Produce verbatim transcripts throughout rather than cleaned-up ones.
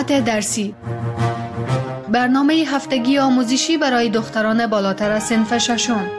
ساعت درسی، برنامه هفتگی آموزشی برای دختران بالاتر از صنف ششم.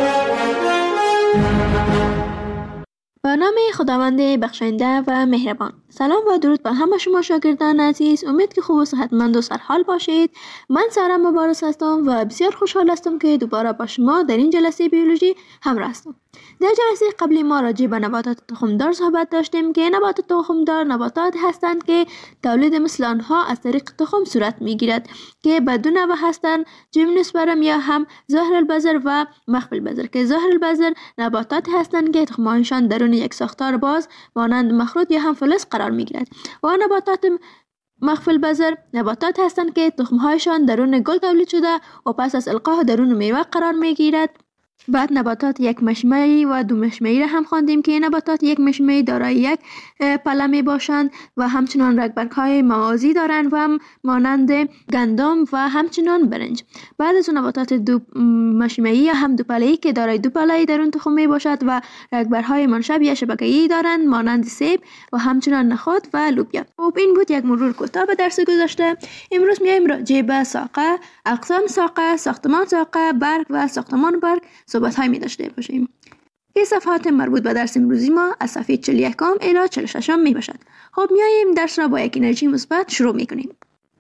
به نام خداوند بخشنده و مهربان. سلام و درود به همه شما شاگردان عزیز. امید که خوب و صحتمند و سرحال باشید. من سارا مبارز هستم و بسیار خوشحال هستم که دوباره با شما در این جلسه بیولوژی همراه هستم. در جلسه قبلی ما راجع به نباتات تخمدار صحبت داشتیم که نباتات تخمدار نباتات هستند که تولید مثل آنها از طریق تخم صورت میگیرد که به دو نوع هستند: جیمنوسپرم یا هم ظاهر البذر و مخفی البذر، که ظاهر البذر نباتات هستند که تخمهایشان درون یک ساختار باز مانند مخروط یا هم فلز قرار میگیرد و نباتات مخفی البذر نباتات هستند که تخمهایشان درون گل تولید شده و پس از القاء درون میوه قرار میگیرد. بعد نباتات یک مشمعی و دو مشمعی را هم خواندیم که نباتات یک مشمعی دارای یک پله می باشند و همچنان رگبرگ‌های موازی دارند و هم مانند گندم و همچنان برنج. بعد از نباتات دو مشمعی یا هم دو پله‌ای که دارای دو پله‌ای درون تخم می باشد و رگبرهای منشب یا شبکه‌ای دارند مانند سیب و همچنان نخود و لوبیا. خب این بود یک مرور کوتاه به درس گذشته. امروز میایم راجع به ساقه، اقسام ساقه، ساختمان ساقه، برگ و ساختمان برگ صحبت های می داشته باشیم که صفحات مربوط به درس امروزی ما از صفحه چهل و یک الی چهل و شش می باشد. خب میاییم درس را با یک انرژی مثبت شروع می کنیم.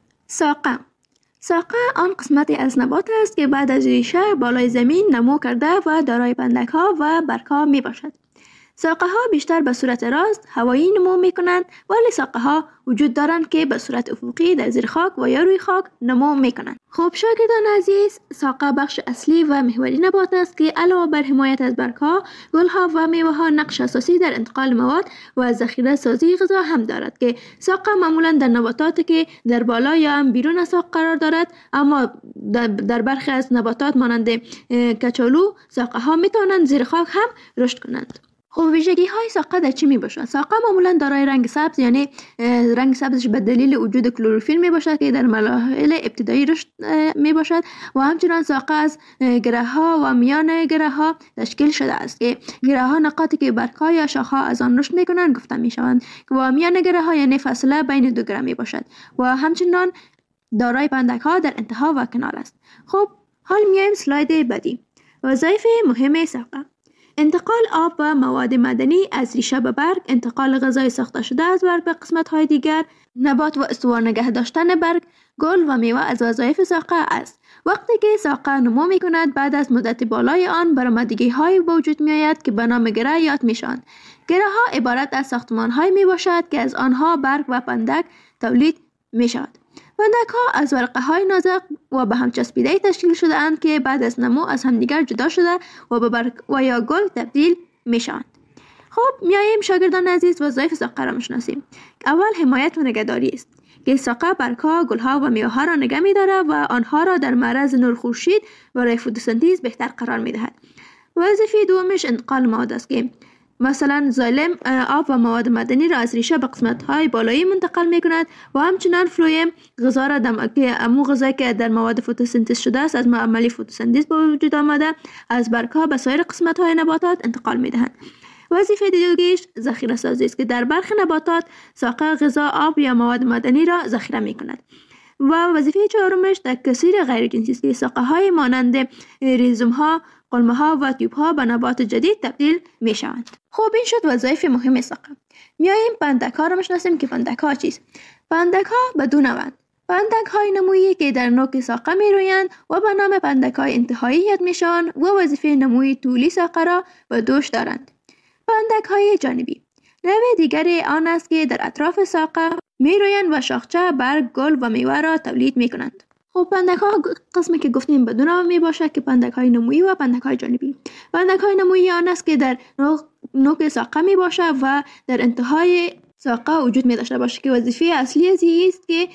ساقه ساقه آن قسمتی از نبات است که بعد از ریشه بالای زمین نمو کرده و دارای پندک ها و برگ ها می باشد. ساقه ها بیشتر به صورت راست هوایی نمو می کنند، ولی ساقه ها وجود دارند که به صورت افقی در زیر خاک و یا روی خاک نمو می کنند. خب شاگردان عزیز، ساقه بخش اصلی و محوری نبات است که علاوه بر حمایت از برگ‌ها، گل‌ها و میوه‌ها نقش اساسی در انتقال مواد و ذخیره سازی غذا هم دارد که ساقه معمولاً در نباتاتی که در بالا یا هم بیرون از ساق قرار دارد، اما در برخی از نباتات مانند کچالو ساقه ها می توانند زیر خاک هم رشد کنند. خب ویژگی های ساقه در چی می باشد؟ ساقه معمولا دارای رنگ سبز، یعنی رنگ سبزش به دلیل وجود کلروفیل می باشد که در مراحل ابتدایی رشد می باشد و همچنان ساقه از گره ها و میان گره ها تشکیل شده است که گره ها نقاطی که برگ ها یا شاخه ها از آن رشد می کنند گفته می شوند و میان گره ها یعنی فاصله بین دو گره می باشد و همچنان دارای پندک ها در انتها و کنار است. خب حال میایم سلاید بعدی. وظایف مهم ساقه: انتقال آب و مواد معدنی از ریشه به برگ، انتقال غذای ساخته شده از برگ به قسمت‌های دیگر نبات و استوار نگه داشتن برگ، گل و میوه از وظایف ساقه است. وقتی که ساقه نمو می کند، بعد از مدت بالای آن برآمدگی های به وجود می آید که به نام گره یاد می شوند. گره ها عبارت از ساختمان های می باشد که از آنها برگ و پندک تولید می شود. پندک ها از ورقه های نازک و به هم چسبیده تشکیل شده اند که بعد از نمو از همدیگر جدا شده و به برگ و یا گل تبدیل می شوند. خب میاییم شاگردان عزیز وظایف ساقه را میشناسیم. اول حمایت و نگهداری است که ساقه برگ ها، گل ها و میوه ها را نگه می دارد و آنها را در معرض نور خورشید برای فتوسنتز بهتر قرار می دهد. وظیفه دومش انتقال مواد است که مثلا زایلم آب و مواد معدنی را از ریشه به قسمت‌های بالایی منتقل می‌کند و همچنان فلویم غذا را دم... که امو غذایی که در مواد فتوسنتز شده است از عملی فتوسنتز به وجود آمده از برگ‌ها به سایر قسمت‌های نباتات انتقال می‌دهند. وظیفه دیگه‌اش ذخیره سازی است که در برخی نباتات ساقه غذا، آب یا مواد معدنی را ذخیره می‌کند. و وظیفه چهارمش تکثیر غیر جنسی است که ساقه‌های مانند ریزوم‌ها، قلمه‌ها و تیوب‌ها به نبات جدید تبدیل می‌شوند. خب این شد وظایف مهم ساقه. میاییم پندک ها را میشناسیم که پندک ها چیست؟ پندک ها به دو نوعند. پندک های نمویی که در نوک ساقه میرویند و به نام پندک های انتهایی یاد میشوند و وظیفه نموی طولی ساقه را به دوش دارند. پندک های جانبی نوع دیگر آن است که در اطراف ساقه میرویند و شاخچه، برگ، گل و میوه را تولید میکنند. خب پندک ها قسمی که گفتیم به دو نوع می باشد که پندک های نمویی و پندک های جانبی. پندک های نمویی آن است که در نوک ساقه می باشد و در انتهای ساقه وجود می داشته باشد که وظیفه اصلی از است که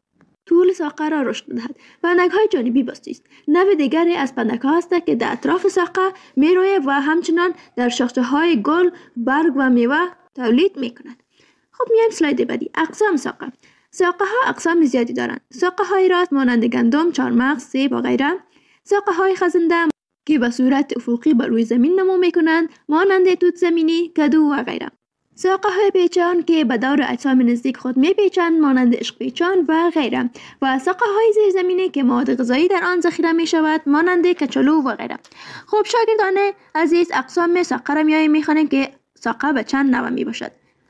طول ساقه را رشد دهد. پندک های جانبی بسته است. نوع دیگری از پندک ها است که در اطراف ساقه می روید و همچنان در شاخچه های گل، برگ و میوه تولید می کند. خب میایم سلاید بعدی. اقسام ساقه. ساقه ها اقسام زیادی دارند. ساقه های راست مانند گندم، چهارمغز، سیب و غیره. ساقه های خزنده که به صورت افقی بر روی زمین نمو می کنند مانند توت زمینی، کدو و غیره. ساقه های پیچان که به دور اجسام نزدیک خود می پیچند مانند عشق پیچان و غیره، و ساقه های زیرزمینی که مواد غذایی در آن ذخیره می شود مانند کچالو و غیره. خب شاگردان عزیز، اقسام ساقه را میاییم میخوانیم که ساقه به چند نوع می باشد.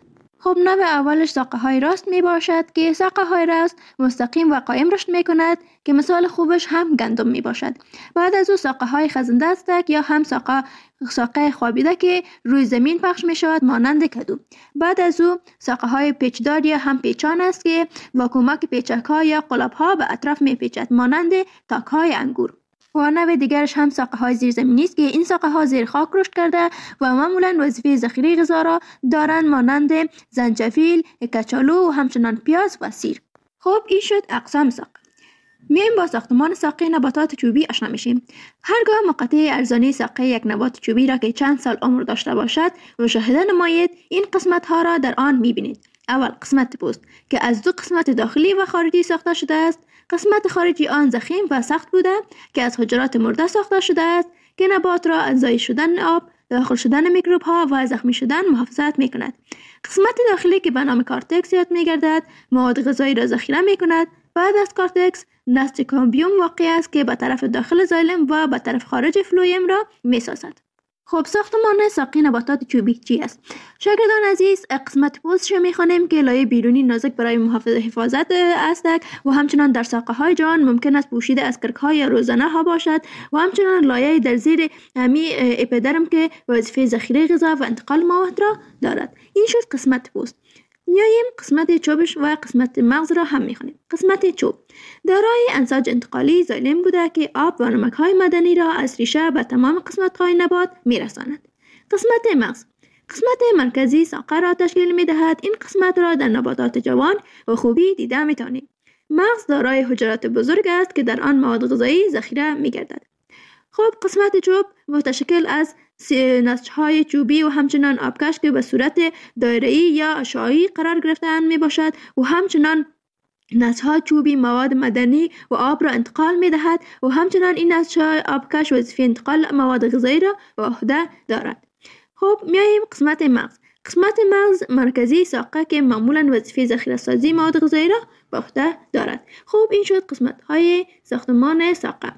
خب نوع اولش ساقه های راست می باشد که ساقه های راست مستقیم و قائم رشد می کند که مثال خوبش هم گندم می باشد. بعد از او ساقه های خزنده دستک یا هم ساقه ساقه خوابیده که روی زمین پخش می شود مانند کدو. بعد از او ساقه های پیچدار یا هم پیچان است که با کمک پیچک ها یا قلاب ها به اطراف می پیچد مانند تاک های انگور. و نوع دیگرش هم ساقه های زیرزمینی است که این ساقه ها زیر خاک رشد کرده و معمولا وظیفه ذخیره غذا را دارند مانند زنجفیل، کچالو و همچنان پیاز و سیر. خب این شد اقسام ساقه. میایم با ساختمان ساقه نباتات چوبی آشنا میشیم. هرگاه مقطع ارزانی ساقه یک نبات چوبی را که چند سال عمر داشته باشد مشاهده نمایید، این قسمت ها را در آن میبینید. اول قسمت پوست که از دو قسمت داخلی و خارجی ساخته شده است. قسمت خارجی آن ضخیم و سخت بوده که از حجرات مرده ساخته شده است که نبات را از ضایع شدن آب، داخل شدن میکروب ها و زخمی شدن محافظت می کند. قسمت داخلی که به نام کارتکس یاد می گردد مواد غذایی را ذخیره می کند. بعد از کارتکس نسج کامبیوم واقع است که به طرف داخل زایلم و به طرف خارج فلویم را می سازد. خب ساختمان ساقه نباتات چوبی چی است؟ شاگردان عزیز، قسمت پوستش می خوانیم که لایه بیرونی نازک برای محافظت حفاظت است و همچنان در ساقه های جان ممکن است پوشیده از کرک های روزانه ها باشد و همچنان لایه در زیر همی اپیدرم که وظیفه ذخیره غذا و انتقال مواد را دارد. این شد قسمت پوست. میاییم قسمت چوبش و قسمت مغز را هم میخوانیم. قسمت چوب دارای انساج انتقالی زایلم بوده که آب و نمک های معدنی را از ریشه به تمام قسمت های نبات میرساند. قسمت مغز قسمت مرکزی ساقه را تشکیل میدهد. این قسمت را در نباتات جوان و خوبی دیده میتوانید. مغز دارای حجرات بزرگ است که در آن مواد غذایی ذخیره میگردد. خب قسمت چوب متشکل از نسج‌های چوبی و همچنان آبکش که به صورت دایره‌ای یا اشعاعی قرار گرفته‌اند می باشد و همچنان نسج‌های چوبی مواد معدنی و آب را انتقال می دهد و همچنان این نسج‌های آبکش وظیفه انتقال مواد غذایی را به عهده دارد. خب میاییم قسمت مغز. قسمت مغز مرکزی ساقه که معمولا وظیفه ذخیره سازی مواد غذایی را به عهده دارد. خب این شد قسمت‌های ساختمان ساقه.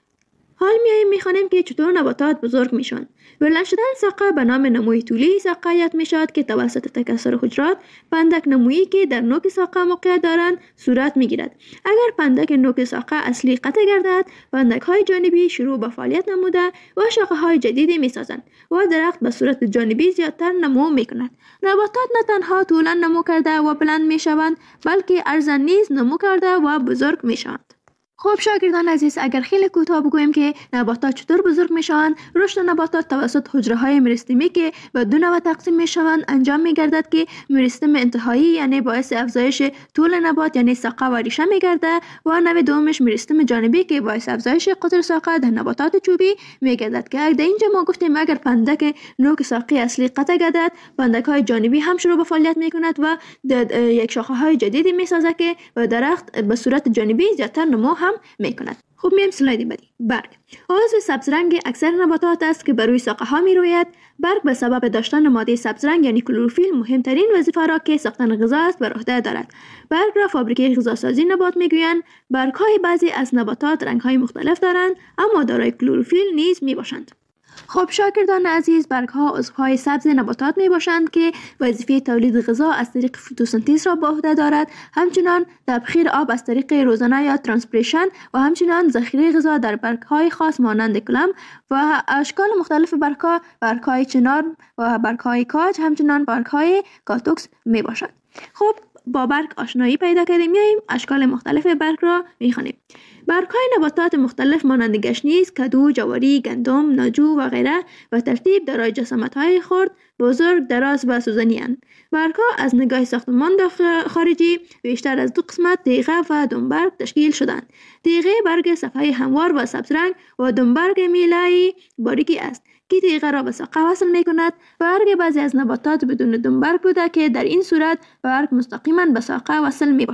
حال میاییم میخوانیم که چطور نباتات بزرگ میشن. بلند شدن ساقه به نام نموی طولی ساقه یاد میشد که توسط تکثر حجرات پندک نمویی که در نوک ساقه موقعیت دارند صورت میگیرد. اگر پندک نوک ساقه اصلی قطع گردد، پندک های جانبی شروع به فعالیت نموده و شاخه های جدیدی میسازند و درخت به صورت جانبی زیادتر نمو میکند. نباتات نه تنها طولا نمو کرده و بلند میشوند، بلکه عرضا نیز نمو کرده و بزرگ میشوند. خب شاگردان عزیز، اگر خیلی کوتاه بگوییم که نباتات چطور بزرگ میشوند، رشد نباتات توسط حجره های مریستمی که به دو نوع تقسیم میشوند انجام میگردد که مریستم انتهایی یعنی باعث افزایش طول نبات یعنی ساقه و ریشه میگرده و نوع دومش مریستم جانبی که باعث افزایش قطر ساقه در نباتات چوبی میگردد که در اینجا ما گفتیم اگر پندک نوک ساقه اصلی قطع گردد، پندک های جانبی هم شروع به فعالیت میکند و یک شاخه های جدیدی میسازد که و درخت به صورت جانبی زیادتر نمو هم میکند. خب میایم سلاید بعدی. برگ عضو سبز رنگ اکثر نباتات است که بر روی ساقه ها می روید. برگ به سبب داشتن ماده سبز رنگ یعنی کلروفیل مهمترین وظیفه را که ساختن غذا است بر عهده دارد. برگ را فابریکه غذاسازی نبات میگویند. برگ های بعضی از نباتات رنگ های مختلف دارند اما دارای کلروفیل نیز می باشند. خب شاگردان عزیز، برگ ها عضوهای سبز نباتات می باشند که وظیفه تولید غذا از طریق فتوسنتز را به عهده دارد، همچنان تبخیر آب از طریق روزانه یا ترانسپیریشن و همچنان ذخیره غذا در برگ های خاص مانند کلم و اشکال مختلف برگ ها، برگ های چنار و برگ های کاج، همچنان برگ های کاتوکس می باشد. خب با برگ آشنایی پیدا کردیم، میاییم اشکال مختلف برگ را میخوانیم. برگ های نباتات مختلف مانند گشنیز، کدو، جواری، گندم، ناجو و غیره و ترتیب دارای جسامت های خرد، بزرگ، دراز و سوزنی اند. برگ ها از نگاه ساختمان خارجی بیشتر از دو قسمت تیغه و دنبرگ تشکیل شدند. تیغه برگ صفحه هموار و سبز رنگ و دنبرگ میلایی باریکی است که تیغه را به ساقه وصل می کند. برگ بعضی از نباتات بدون دنبرگ بوده که در این صورت برگ مستقیما به ساقه وصل می باشد.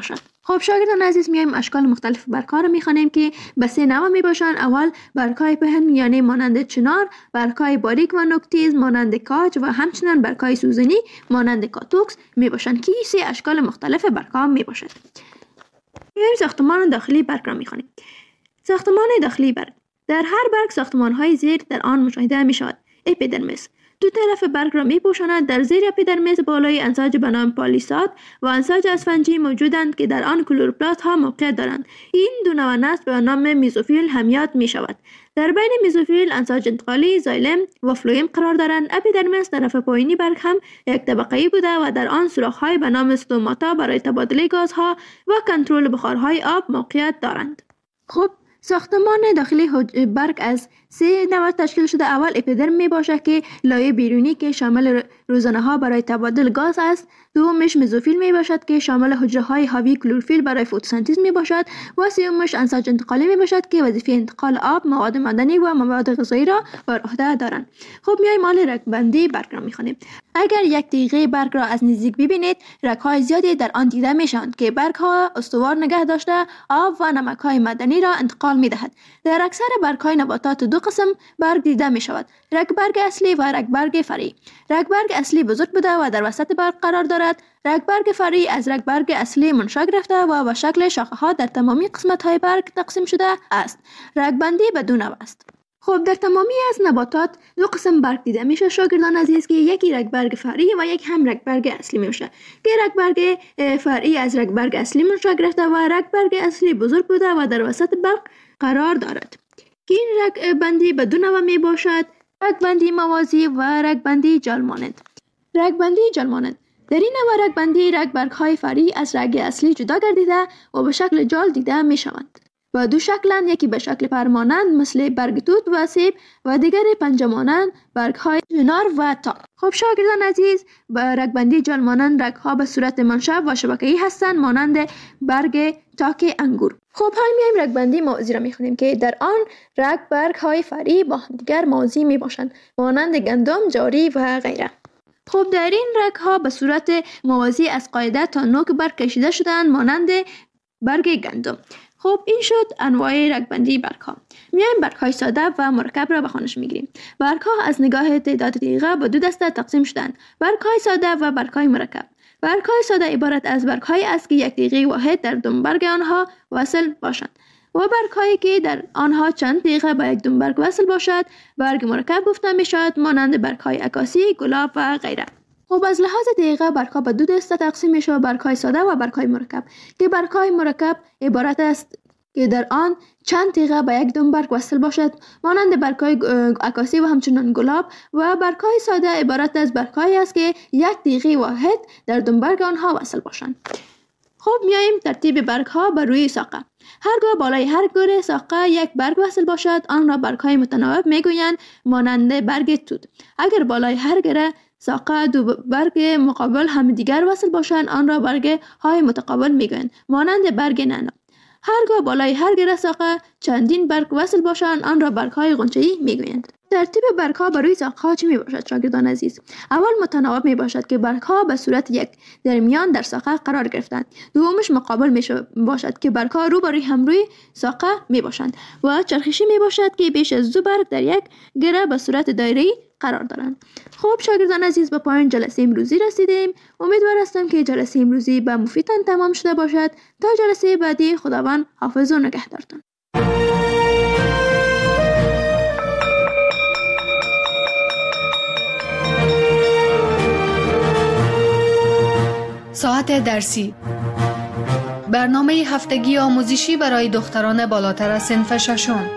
خب شاگردان عزیز، میایم اشکال مختلف برگ‌ها رو میخوانیم که به سه نوع میباشند. اول برگ‌های پهن یعنی مانند چنار، برگ‌های باریک و نوک‌تیز مانند کاج و همچنین برگ‌های سوزنی مانند کاتوکس میباشند که سه اشکال مختلف برگ‌ها میباشد. میایم ساختمان داخلی برگ را میخوانیم. ساختمان داخلی برگ: در هر برگ ساختمان‌های زیر در آن مشاهده میشود. اپیدرمیس: دو طرف برگ را میپوشاند. در زیر اپیدرمیس بالای انساج به نام پالیساد و انساج اسفنجی موجودند که در آن کلوروپلاست ها موقعیت دارند. این دو نوع نسل به نام میزوفیل همیات می شود. در بین میزوفیل انساج انتقالی زایلم و فلویم قرار دارند. اپیدرمیس طرف پایینی برگ هم یک طبقه‌ای بوده و در آن سوراخ‌های به نام استوماتا برای تبادله گازها و کنترل بخارهای آب موقعیت دارند. خب ساختمان داخلی برگ از سه نوع تشکیل شده. اول اپیدرم می باشد که لایه بیرونی که شامل روزنه ها برای تبادل گاز است. دومش مزوفیل می باشد که شامل حجره های حاوی کلروفیل برای فتوسنتز می باشد و سومش انساج انتقالی می باشد که وظیفه انتقال آب، مواد معدنی و مواد غذایی را بر عهده دارند. خب میایم مال رگبندی برگ را می خوانیم. اگر یک تیغه برگ را از نزدیک ببینید، رگ‌های زیادی در آن دیده میشوند که برگ‌ها استوار نگه داشته آب و نمک‌های معدنی را انتقال می‌دهد. در اکثر برگ‌های نباتات دو قسم برگ دیده می‌شود: رگ برگ اصلی و رگ برگ فرعی. رگ برگ اصلی بزرگ بوده و در وسط برگ قرار دارد. رگ برگ فرعی از رگ برگ اصلی منشأ گرفته و به شکل شاخه‌ها در تمامی قسمت‌های برگ تقسیم شده است. رگ بندی به دو نوع است. خب در تمامی از نباتات دو قسم برگ دیده میشه شاگردان عزیز که یکی رگ برگ فرعی و یک هم رگ برگ اصلی میشه که رگ برگ فرعی از رگ برگ اصلی منشأ گرفته و رگ برگ اصلی بزرگ بوده و در وسط برگ قرار دارد که این رگ بندی به دو نوع می باشد: رگ بندی موازی و رگ بندی جال مانند. رگ بندی جال مانند: در این نوع رگ بندی رگ برگ های فرعی از رگ اصلی جدا گردیده و به شکل جال دیده می شوند و دو شکلند، یکی به شکل پرمانند مثل برگ توت و سیب و دیگر پنجه مانند برگ های چنار و تاک. خب شاگردان عزیز، به رگ بندی جال مانند رگ ها به صورت منشأ و شبکه‌ای هستند مانند برگ تاک انگور. خب حال میایم رگ بندی موازی را میخونیم که در آن رگ برگ های فرعی با همدیگر موازی می باشند مانند گندم، جاری و غیره. خب در این رگ ها به صورت موازی از قاعده تا نوک برگ کشیده شدند مانند برگ گندم. خب این شد انواع رگبندی برگ ها. میایم برگ های ساده و مرکب را به خوانش میگیریم. برگ ها از نگاه تعداد تیغه به دو دسته تقسیم شدند: برگ های ساده و برگ های مرکب. برگ های ساده عبارت از برگ های است که یک تیغه واحد در دنبرگ آنها وصل باشند و برگ هایی که در آنها چند تیغه به یک دنبرگ وصل باشد برگ مرکب گفته می شود مانند برگ های عکاسی، گلاب و غیره. خب از لحاظ دقیقه برگ‌ها به دو دسته تقسیم میشه: برگ‌های ساده و برگ‌های مرکب که برگ‌های مرکب عبارت است که در آن چند تیغه به یک دم برگ وصل باشد مانند برگ‌های عکاسی و همچنین گلاب، و برگ‌های ساده عبارت از برگ‌هایی است که یک تیغه واحد در دم برگ آنها وصل باشند. خب میایم ترتیب برگ‌ها بر روی ساقه. هرگاه بالای هر گره ساقه یک برگ وصل باشد آن را برگ‌های متناوب میگویند مانند برگ توت. اگر بالای هر گره ساقه دو برگ مقابل هم دیگر وصل باشند آن را برگ های متقابل میگویند مانند برگ نعنا. هرگاه بالای هر گره ساقه چندین برگ وصل باشند آن را برگ های غنچه‌ای میگویند. ترتیب برگ ها بر روی ساقه ها چی می باشد شاگردان عزیز؟ اول متناوب می باشد که برگ ها به صورت یک در میان در ساقه قرار گرفتند. دومش مقابل می باشد که برگ ها رو بروی هم روی ساقه می باشند و چرخشی می باشد که بیش از دو برگ در یک گره به صورت دایره‌ای قرار دارند. خب شاگردان عزیز، به پایان جلسه امروزی رسیدیم. امیدوار هستم که جلسه امروزی به مفیدتان تمام شده باشد. تا جلسه بعدی خداوند حافظ و نگهدارتان. ساعت درسی، برنامه هفتگی آموزشی برای دختران بالاتر از صنف ششم.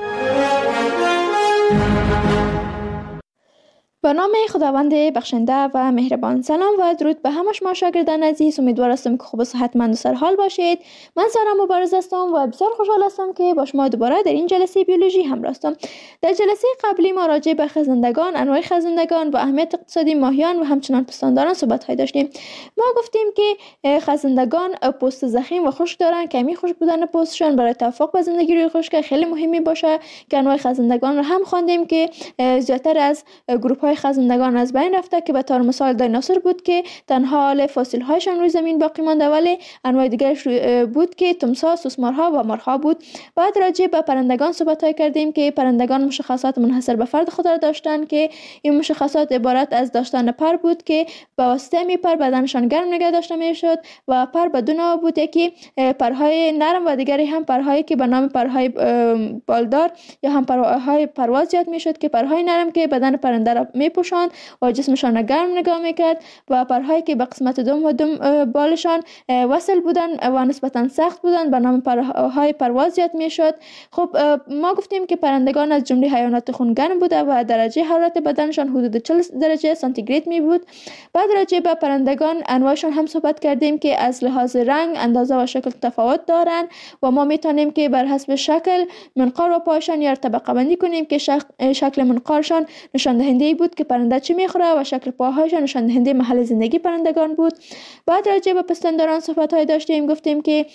به نام خداوند بخشنده و مهربان. سلام و درود به همه شما شاگردان عزیز. امیدوار هستم که خوب و صحتمند و سرحال باشید. من سارا مبارز هستم و بسیار خوشحال هستم که با شما دوباره در این جلسه بیولوژی همراه هستم. در جلسه قبلی ما راجع به خزندگان، انواع خزندگان و اهمیت اقتصادی ماهیان و همچنان پستانداران صحبت های داشتیم. ما گفتیم که خزندگان پوست ضخیم و خشک دارن. کمی خشک بودن پوستشان برای توافق با زندگی روی خشک خیلی مهمی باشه که انواع خزندگان رو هم خواندیم که زیاتر از گروه های خزندگان از بین رفته که به طور مثال دایناسور بود که تنها حال فسیل هایشان روی زمین باقی مانده، ولی انواع دیگرش بود که تمساح، سوسمارها و مارها بود. بعد راجع به پرندگان صحبت های کردیم که پرندگان مشخصات منحصر به فرد خود را داشتند که این مشخصات عبارت از داشتن پر بود که به واسطه می پر بدنشان گرم نگه داشته می شد و پر به دو نوع بود، یکی پرهای نرم و دیگری هم پرهایی که به نام پرهای بالدار یا هم پرهای پرواز یاد می شد که پرهای نرم که بدن پرنده را می پوشاند و جسمشان را گرم نگاه می کرد و پرهایی که به قسمت دوم و دوم بالشان وصل بودند و نسبتا سخت بودند به نام پرهای پرواز یاد می شد. خب ما گفتیم که پرندگان از جمله حیوانات خونگرم بوده و درجه حرارت بدنشان حدود چهل درجه سانتیگراد می بود. بعد راجع به پرندگان انواعشان هم صحبت کردیم که از لحاظ رنگ، اندازه و شکل تفاوت دارند و ما می توانیم که بر حسب شکل منقار و پایشان یا طبقه بندی کنیم که شکل منقارشان نشان دهنده بود که پرنده چی میخوره و شکل پاهایشان نشان دهنده محل زندگی پرندگان بود. بعد راجع به پستانداران صحبت های داشتیم، گفتیم که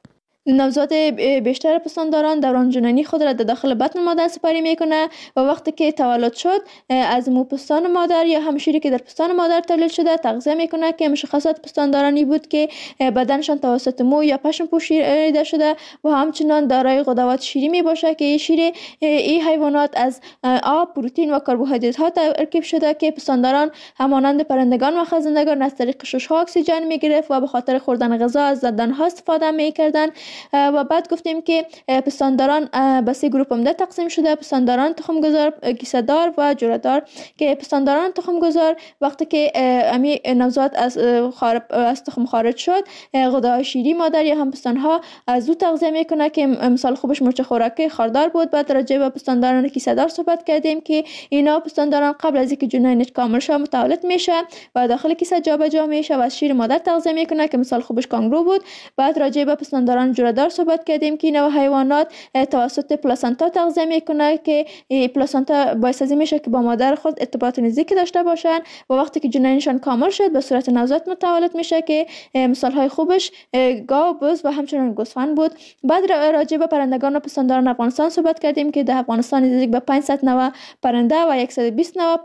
نوزاد بیشتر پستانداران دوران جنینی خود را در داخل بطن مادر سپری میکنه و وقتی که تولد شد از مو پستان مادر یا هم شیری که در پستان مادر تولید شده تغذیه میکنه که مشخصات پستاندارانی بود که بدنشان توسط مو یا پشم پوشیده شده و همچنان دارای غدوات شیری می باشه که شیر این حیوانات از آب، پروتئین و کربوهیدرات ها ترکیب شده که پستانداران همانند پرندگان و خزندگان از طریق شش ها اکسیژن میگرفت و به خاطر خوردن غذا از دندان ها استفاده میکردن. و بعد گفتیم که پستانداران به سه گروه عمده تقسیم شده: پستانداران تخمگذار، کیسه دار و جوره دار. که پستانداران تخمگذار وقتی که امی نوزاد از خارج از تخم خارج شد، غدای شیری مادر یا هم پستانها از او تغذیه میکنه که مثال خوبش مرچ خوراکی خاردار بود. بعد راجع به پستانداران کیسه دار صحبت کردیم که اینا پستانداران قبل از اینکه جنینش کامل شه متولد میشه و داخل کیسه جابجا میشه و از شیر مادر تغذیه میکنه که مثال خوبش کانگرو بود. بعد راجع به پستانداران جوره دار صحبت کردیم که اینا حیوانات توسط پلاسنتا تغذیه میکنه که پلاسنتا باعث از میشه که با مادر خود ارتباط نزدیکی داشته باشن و وقتی که جنینشان کامل شد به صورت نوزاد متولد میشه که مثال های خوبش گاو، بز و همچنین گوسفند بود. بعد راجع به پرندگان و پستانداران افغانستان صحبت کردیم که در افغانستان نزدیک به پانصد نوع پرنده و صد و بیست نوع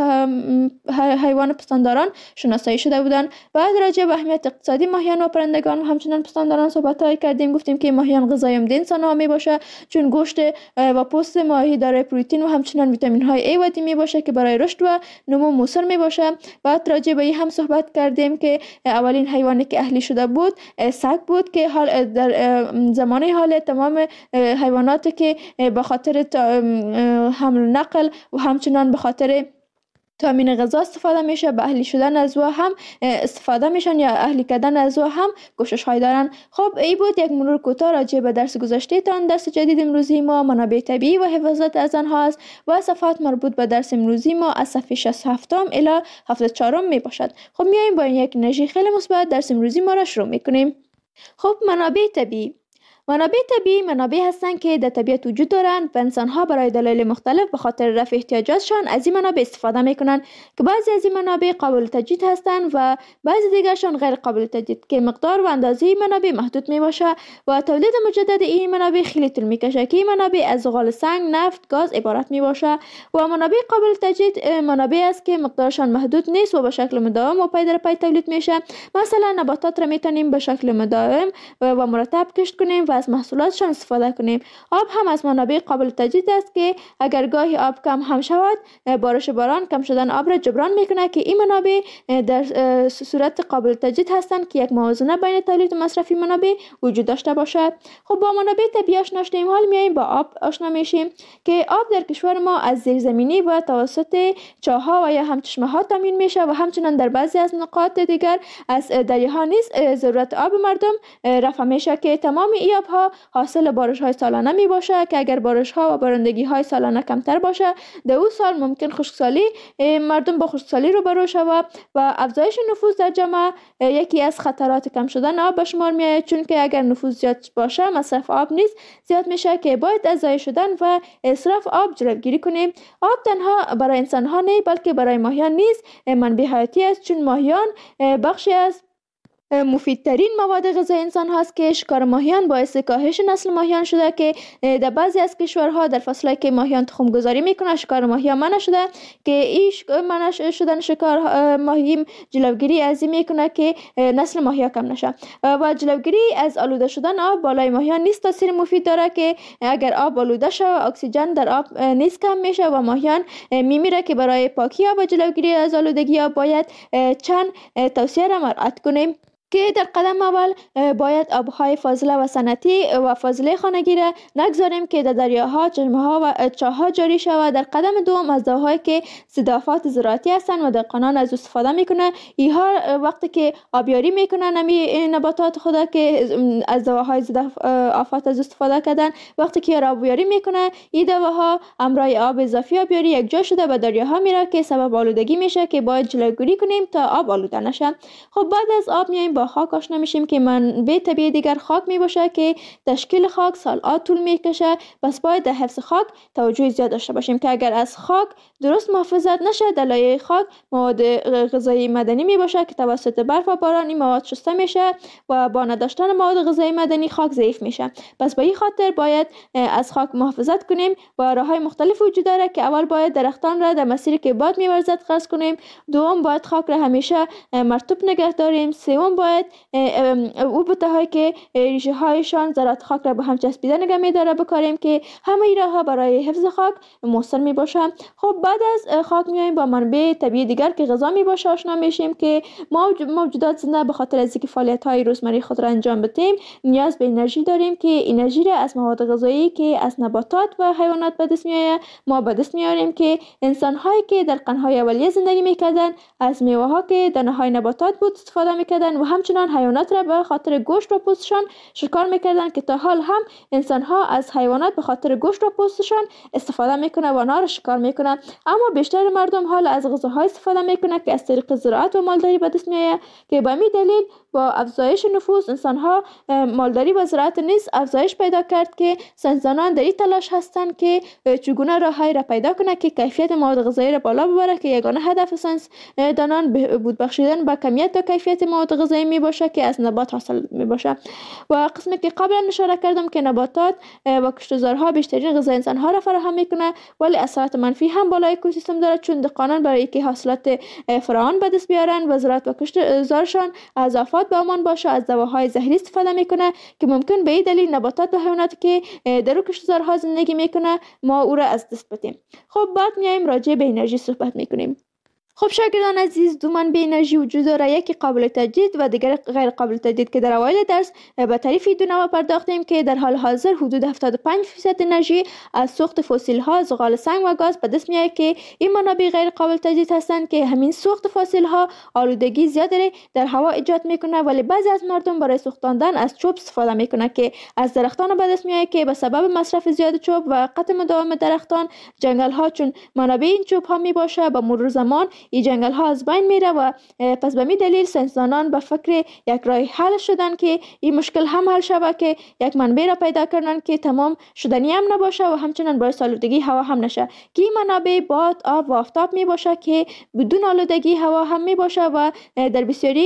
حیوان پستانداران شناسایی شده بودند. بعد راجع به اهمیت اقتصادی ماهیان و پرندگان و همچنین پستانداران صحبت های کردیم. گفتیم که ماهیان غذای عمده انسان ها می باشه چون گوشت و پوست ماهی دارای پروتئین و همچنین ویتامین های ای و دی می باشه که برای رشد و نمو موثر می باشه. بعد راجع به این هم صحبت کردیم که اولین حیوانی که اهلی شده بود سگ بود که حال در زمانه حال تمام حیواناتی که به خاطر حمل نقل و همچنین به خاطر تامین غذا استفاده میشه به اهلی شدن از او هم استفاده میشن یا اهلی کردن از او هم کوشش های دارن. خب این بود یک مرور کوتاه راجع به درس گذشته تان. درس جدید امروزی ما منابع طبیعی و حفاظت از آنها است و صفحات مربوط به درس امروزی ما از صفحه شصت و هفت الی هفتاد و چهار می باشد. خب میایم با یک انرژی خیلی مثبت درس امروزی ما را شروع میکنیم. خب منابع طبیعی منابع طبیعی منابع هستند که در طبیعت وجود دارند و انسان‌ها برای دلایل مختلف به خاطر رفع احتیاجاتشان از این منابع استفاده می‌کنند که بعضی از این منابع قابل تجدید هستند و بعضی دیگرشان غیر قابل تجدید که مقدار و اندازه این منابع محدود میباشه و تولید مجدد این منابع خیلی طول میکشه که این منابع از زغال سنگ، نفت، گاز عبارت میباشه و منابع قابل تجدید منابع است که مقدارشان محدود نیست و به شکل مداوم و پی در پی تولید میشه. مثلا نباتات را میتونیم به شکل مداوم و مرتب کشت کنیم و از محصولاتشان استفاده کنیم. آب هم از منابع قابل تجدید است که اگر گاهی آب کم هم شود، بارش باران کم شدن آب را جبران میکنه که این منابع در صورت قابل تجدید هستند که یک موازنه بین تولید و مصرف منابع وجود داشته باشد. خب با منابع طبیعی آشنا شدیم، حال میایم با آب آشنا میشیم که آب در کشور ما از زیرزمینی و توسط چاه‌ها و یا هم چشمه‌ها تامین میشه و همچنین در بعضی از نقاط دیگر از دریاها نیز ضرورت آب مردم رفع میشه که تمام این آبها حاصل بارش های سالانه می باشه که اگر بارش ها و بارندگی های سالانه کمتر باشه در اون سال ممکن خشکسالی مردم با خشکسالی روبرو شود و افزایش نفوذ در جامعه یکی از خطرات کم شدن آب به شمار میاد، چون که اگر نفوذ زیاد باشه مصرف آب نیز زیاد میشه که باید از ضایع شدن و اسراف آب جلوگیری کنیم. آب تنها برای انسان ها نه بلکه برای ماهیان نیز منبع حیاتی است، چون ماهیان بخشی از مفیدترین مواد غذایی انسان هاست که شکار ماهیان باعث کاهش نسل ماهیان شده که در بعضی از کشورها در فصلی که ماهیان تخم گذاری میکنه شکار ماهیان منع شده که این منع شدن شکار ماهی جلوگیری از این میکنه که نسل ماهی کم نشه و جلوگیری از آلوده شدن آب بالای ماهیان نیست تاثیر مفید داره که اگر آب آلوده شه و اکسیژن در آب نیست کم میشه و ماهیان میمیره که برای پاکی آب و جلوگیری از آلودگی آب باید چند توصیه را مراعات کنیم که در قدم اول باید آبهای فاضله و صنعتی و فاضله خانگی را نگذاریم که در دریاها، چشمه‌ها و چاه‌ها جاری شود. در قدم دوم از دواهایی که ضدآفات زراعتی هستند و دهقانان از استفاده میکنه اینها وقتی که آبیاری میکنن نمی نباتات خود که از دواهای ضدآفات از استفاده کردن وقتی که آبیاری میکنه این دواها همراه آب اضافی آبیاری یک جا شده به دریاها میره که سبب آلودگی میشه که باید جلوگیری کنیم تا آب آلوده نشه. خب بعد از آب میایم با خاک آشنا میشیم که منبع طبیعی دیگر خاک می باشه که تشکیل خاک سال‌ها طول میکشه. پس باید در حفظ خاک توجه زیاد داشته باشیم که اگر از خاک درست محافظت نشه در لایه خاک مواد غذایی معدنی می باشه که توسط برف و باران این مواد شسته میشه و با نداشتن مواد غذایی معدنی خاک ضعیف میشه. پس به این خاطر باید از خاک محافظت کنیم و راههای مختلف وجود داره که اول باید درختان را در مسیری که باد می‌ورزد قصد کنیم، دوم باید خاک را همیشه مرطوب نگه داریم، سوم باید او بوته‌هایی که ریشه هایشان ذرات خاک را به هم چسبیده نگه می‌داره بکاریم که همه این راه‌ها برای حفظ خاک مؤثر می باشه. خب بعد از خاک میایم با منبع طبیعی دیگر که غذا می باشه آشنا میشیم که ما موجودات زنده به خاطر از اینکه فعالیت‌های روزمره خود را انجام بدیم نیاز به انرژی داریم که انرژی را از مواد غذایی که از نباتات و حیوانات به دست میآید ما به دست میاریم که انسان‌هایی که در قرن‌های اولیه زندگی می‌کردند از میوه‌ها که دانه‌های نباتات بود استفاده می‌کردند و همچنان حیوانات را به خاطر گوشت و پوستشان شکار می‌کردند که تا حال هم انسان‌ها از حیوانات به خاطر گوشت و پوستشان استفاده می‌کنند و آنها را شکار می‌کنند. اما بیشتر مردم حال از غذاهای استفاده می‌کنند که از طریق زراعت و مالداری به دست میآید که به همین دلیل با افزایش نفوس انسان‌ها مالداری و زراعت نیز افزایش پیدا کرد که ساینسدانان در این تلاش هستند که چگونه راه‌هایی را پیدا کنند که کیفیت مواد غذایی را بالا ببره که یگانه هدف ساینسدانان بهبود بخشیدن به کمیت و کیفیت مواد غذایی می باشه که از نبات حاصل می باشه. و قسمی که قبلا اشاره کردم که نباتات و کشتزارها بیشترین غذای انسان‌ها را فراهم میکنه ولی اثرات منفی هم بالای اکوسیستم داره چون دهقانان برای اینکه حاصلات فراوان به دست بیارن و زراعت و کشتزارشان از آفات به امان باشه از دواهای زهری استفاده میکنه که ممکن به این دلیل نباتات و حیواناتی که در کشتزارها زندگی میکنه ما او را از دست بدیم. خب بعد میایم راجع به انرژی صحبت میکنیم. خب شاگردان عزیز دو منبع انرژی وجود داره یکی قابل تجدید و دیگر غیر قابل تجدید که در اوایل درس به تعریف دو نوع پرداختیم که در حال حاضر حدود هفتاد و پنج درصد انرژی از سوخت فسیل ها زغال سنگ و گاز به دست میاد که این منابع غیر قابل تجدید هستند که همین سوخت فسیل ها آلودگی زیادی در هوا ایجاد میکنه ولی بعضی از مردم برای سوختاندن از چوب استفاده میکنه که از درختان به دست میاد که به سبب مصرف زیاد چوب و قطع مداوم درختان جنگل ها چون منابع این چوب ها می باشه به مرور زمان این جنگل ها از بین میره و پس به می دلیل ساینسدانان به فکر یک راه حل شدن که این مشکل هم حل شود که یک منبع را پیدا کردن که تمام شدنی هم نباشه و همچنین باعث آلودگی هوا هم نشه که این منابع باد، آب و آفتاب می باشه که بدون آلودگی هوا هم می باشه و در بسیاری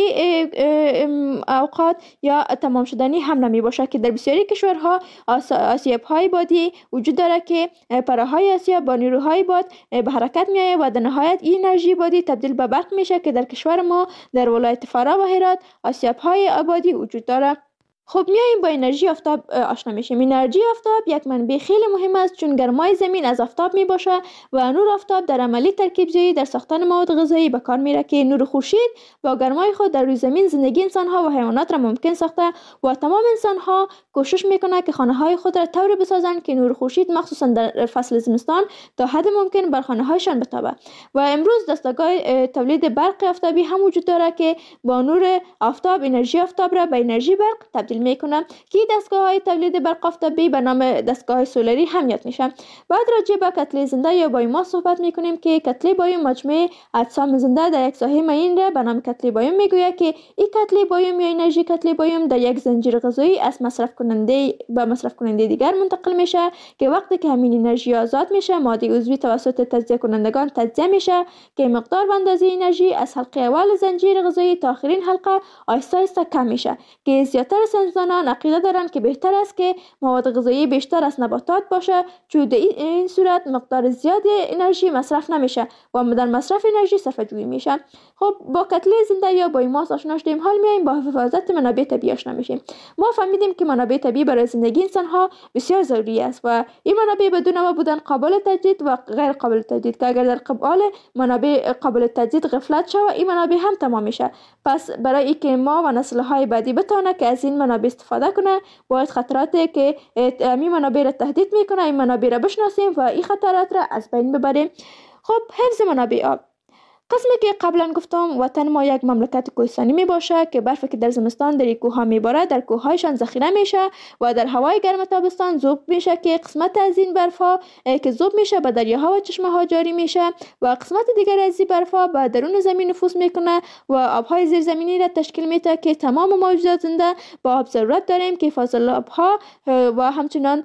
اوقات یا تمام شدنی هم نمی باشه که در بسیاری کشورها آسیاب های بادی وجود داره که پرههای آسیاب با نیروهای باد به حرکت می آید و در نهایت این انرژی بادی تبدیل به برق میشه که در کشور ما در ولایت فرا و هرات آسیاب های آبادی وجود داره. خب میایم با انرژی آفتاب آشنا میشیم. انرژی آفتاب یک منبع خیلی مهم است چون گرمای زمین از آفتاب می باشه و نور آفتاب در عملی ترکیب زایی در ساختن مواد غذایی به کار میره که نور خورشید با گرمای خود در روی زمین زندگی انسان ها و حیوانات را ممکن ساخته و تمام انسان ها کوشش میکنه که خانه های خود را طوری بسازند که نور خورشید مخصوصا در فصل زمستان تا حد ممکن بر خانه هایشان بتابه. و امروز دستگاه تولید برق آفتابی هم وجود داره که با نور آفتاب انرژی آفتاب را به انرژی برق تبدیل تشکیل میکنه که دستگاه های تولید برق آفتابی به نام دستگاه سولری هم یاد میشه. بعد راجع به کتله زنده یا بایوماس صحبت میکنیم که کتله بایوم مجموعه اجسام زنده در یک ساحه معین را به نام کتله بایوم میگوید که این کتله بایوم یا انرژی کتله بایوم در یک زنجیر غذایی از مصرف کننده به مصرف کننده دیگر منتقل میشه که وقتی که همین انرژی آزاد میشه ماده عضوی توسط تجزیه کنندگان تجزیه میشه که مقدار و اندازه انرژی از حلقه اول زنجیر غذایی تا آخرین حلقه آهسته آهسته کم میشه که زیاتر ساینسدانان عقیده دارند که بهتر است که مواد غذایی بیشتر از نباتات باشه چون در این صورت مقدار زیاد انرژی مصرف نمیشه و در مصرف انرژی صرفه جویی میشه. خب با کتله زنده یا بایوماس آشنا شدیم، حال میایم با حفاظت منابع طبیعی آشنا میشیم. ما فهمیدیم که منابع طبیعی برای زندگی انسان ها بسیار ضروری است و این منابع بدون ما بودن قابل تجدید و غیر قابل تجدید که اگر در قبال منابع قابل تجدید غفلت شود این منابع هم تمام میشه. پس برای اینکه ما و نسل های بعدی بتونه که از این منابع استفاده کنه باید خطراتی که این منابع را تهدید میکنه این منابع را بشناسیم و این خطرات را از بین ببریم. خب حفظ منابع آب. قسمی که قبلا گفتم وطن ما یک مملکت کوهستانی می باشه که برفی که در زمستان در کوه ها می باره در کوه هایشان ذخیره میشه و در هوای گرم تابستان ذوب میشه که قسمت از این برف ها که ذوب میشه به دریاها و چشمه ها جاری میشه و قسمت دیگر از این برف ها به درون زمین نفوذ میکنه و آبهای زیرزمینی را تشکیل میده که تمام موجودات زنده با آب ضرورت داریم که فاضل آب ها و همچنان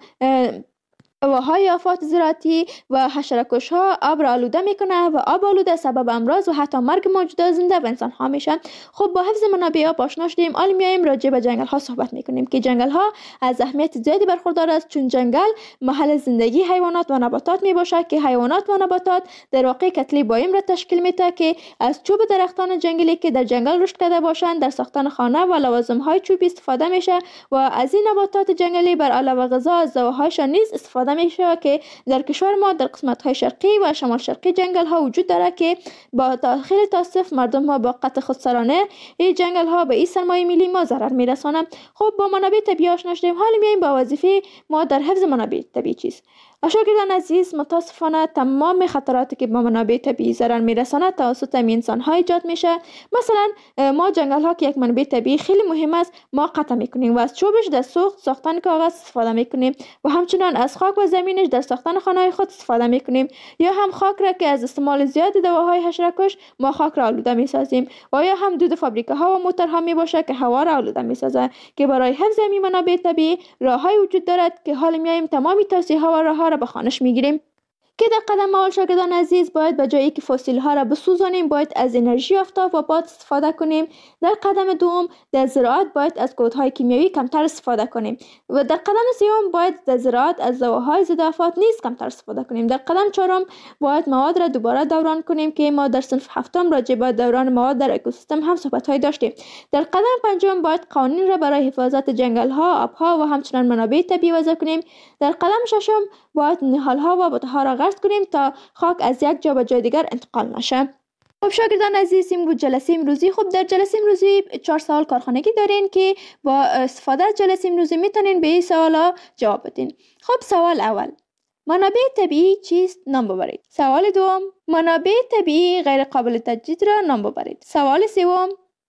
و های آفات زراعتی و حشره‌کش ها آب را آلوده میکنه و آب آلوده سبب امراض و حتی مرگ موجودات زنده و انسان ها میشن. خب با حفظ منابع آب آشنا شدیم، حالا میایم راجع به جنگل ها صحبت میکنیم که جنگل ها از اهمیت زیادی برخوردار است چون جنگل محل زندگی حیوانات و نباتات میباشه که حیوانات و نباتات در واقع کتله بایوم را تشکیل میده که از چوب درختان جنگلی که در جنگل رشد کرده باشند در ساختن خانه و لوازم های چوبی استفاده میشه و از این نباتات جنگلی بر علاوه غذا از زوهایشان نیز استفاده میشه که در کشور ما در قسمت های شرقی و شمال شرقی جنگل ها وجود داره که با خیلی تاسف مردم ها با قطع خودسرانه این جنگل ها به این سرمایه ملی ما ضرر میرسانه. خب با منابع طبیعی آشنا شدیم، حالا میایم با وظیفه ما در حفظ منابع طبیعی چیست. شاگردان عزیز، متاسفانه تمام خطراتی که با منابع طبیعی ضرر میرسانه توسط انسان ها ایجاد میشه. مثلا ما جنگل ها که یک منبع طبیعی خیلی مهم است ما قطع میکنیم و از چوبش در سوخت ساختن کاغذ استفاده میکنیم و همچنان از خاک و زمینش در ساختن خانه خود استفاده میکنیم یا هم خاک را که از استعمال زیاد دواهای حشره‌کش ما خاک را آلوده میسازیم و یا هم دود فابریکه ها و موتورها میباشه که هوا را آلوده میسازه که برای حفظ این منابع طبیعی راههای وجود دارد که حالا میایم تمامی توصیه ها و راهها را به خوانش میگیریم. که در قدم اول شاگردان عزیز باید به جایی که فسیل ها را بسوزانیم باید از انرژی آفتاب و باد استفاده کنیم. در قدم دوم در زراعت باید از کودهای کیمیایی کمتر استفاده کنیم و در قدم سوم باید در زراعت از دواهای ضد آفات نیز کمتر استفاده کنیم. در قدم چهارم باید مواد را دوباره دوران کنیم که ما در صنف هفتم راجع به دوران مواد در اکوسیستم هم صحبت های داشتیم. در قدم پنجم باید قوانین را برای حفاظت جنگل ها، آبها و همچنین منابع طبیعی وضع کنیم. در قدم ششم باید نهال ها و بوته را غرس کنیم تا خاک از یک جا به جای دیگر انتقال نشه. خب شاگردان عزیز، این بود جلسه امروزی. خب در جلسه امروزی چهار سوال کارخانگی دارین که با استفاده از جلسه امروزی میتونین به این سوالا جواب بدین. خب سوال اول، منابع طبیعی چیست؟ نام ببرید. سوال دوم، منابع طبیعی غیر قابل تجدید را نام ببرید. سوال سوم،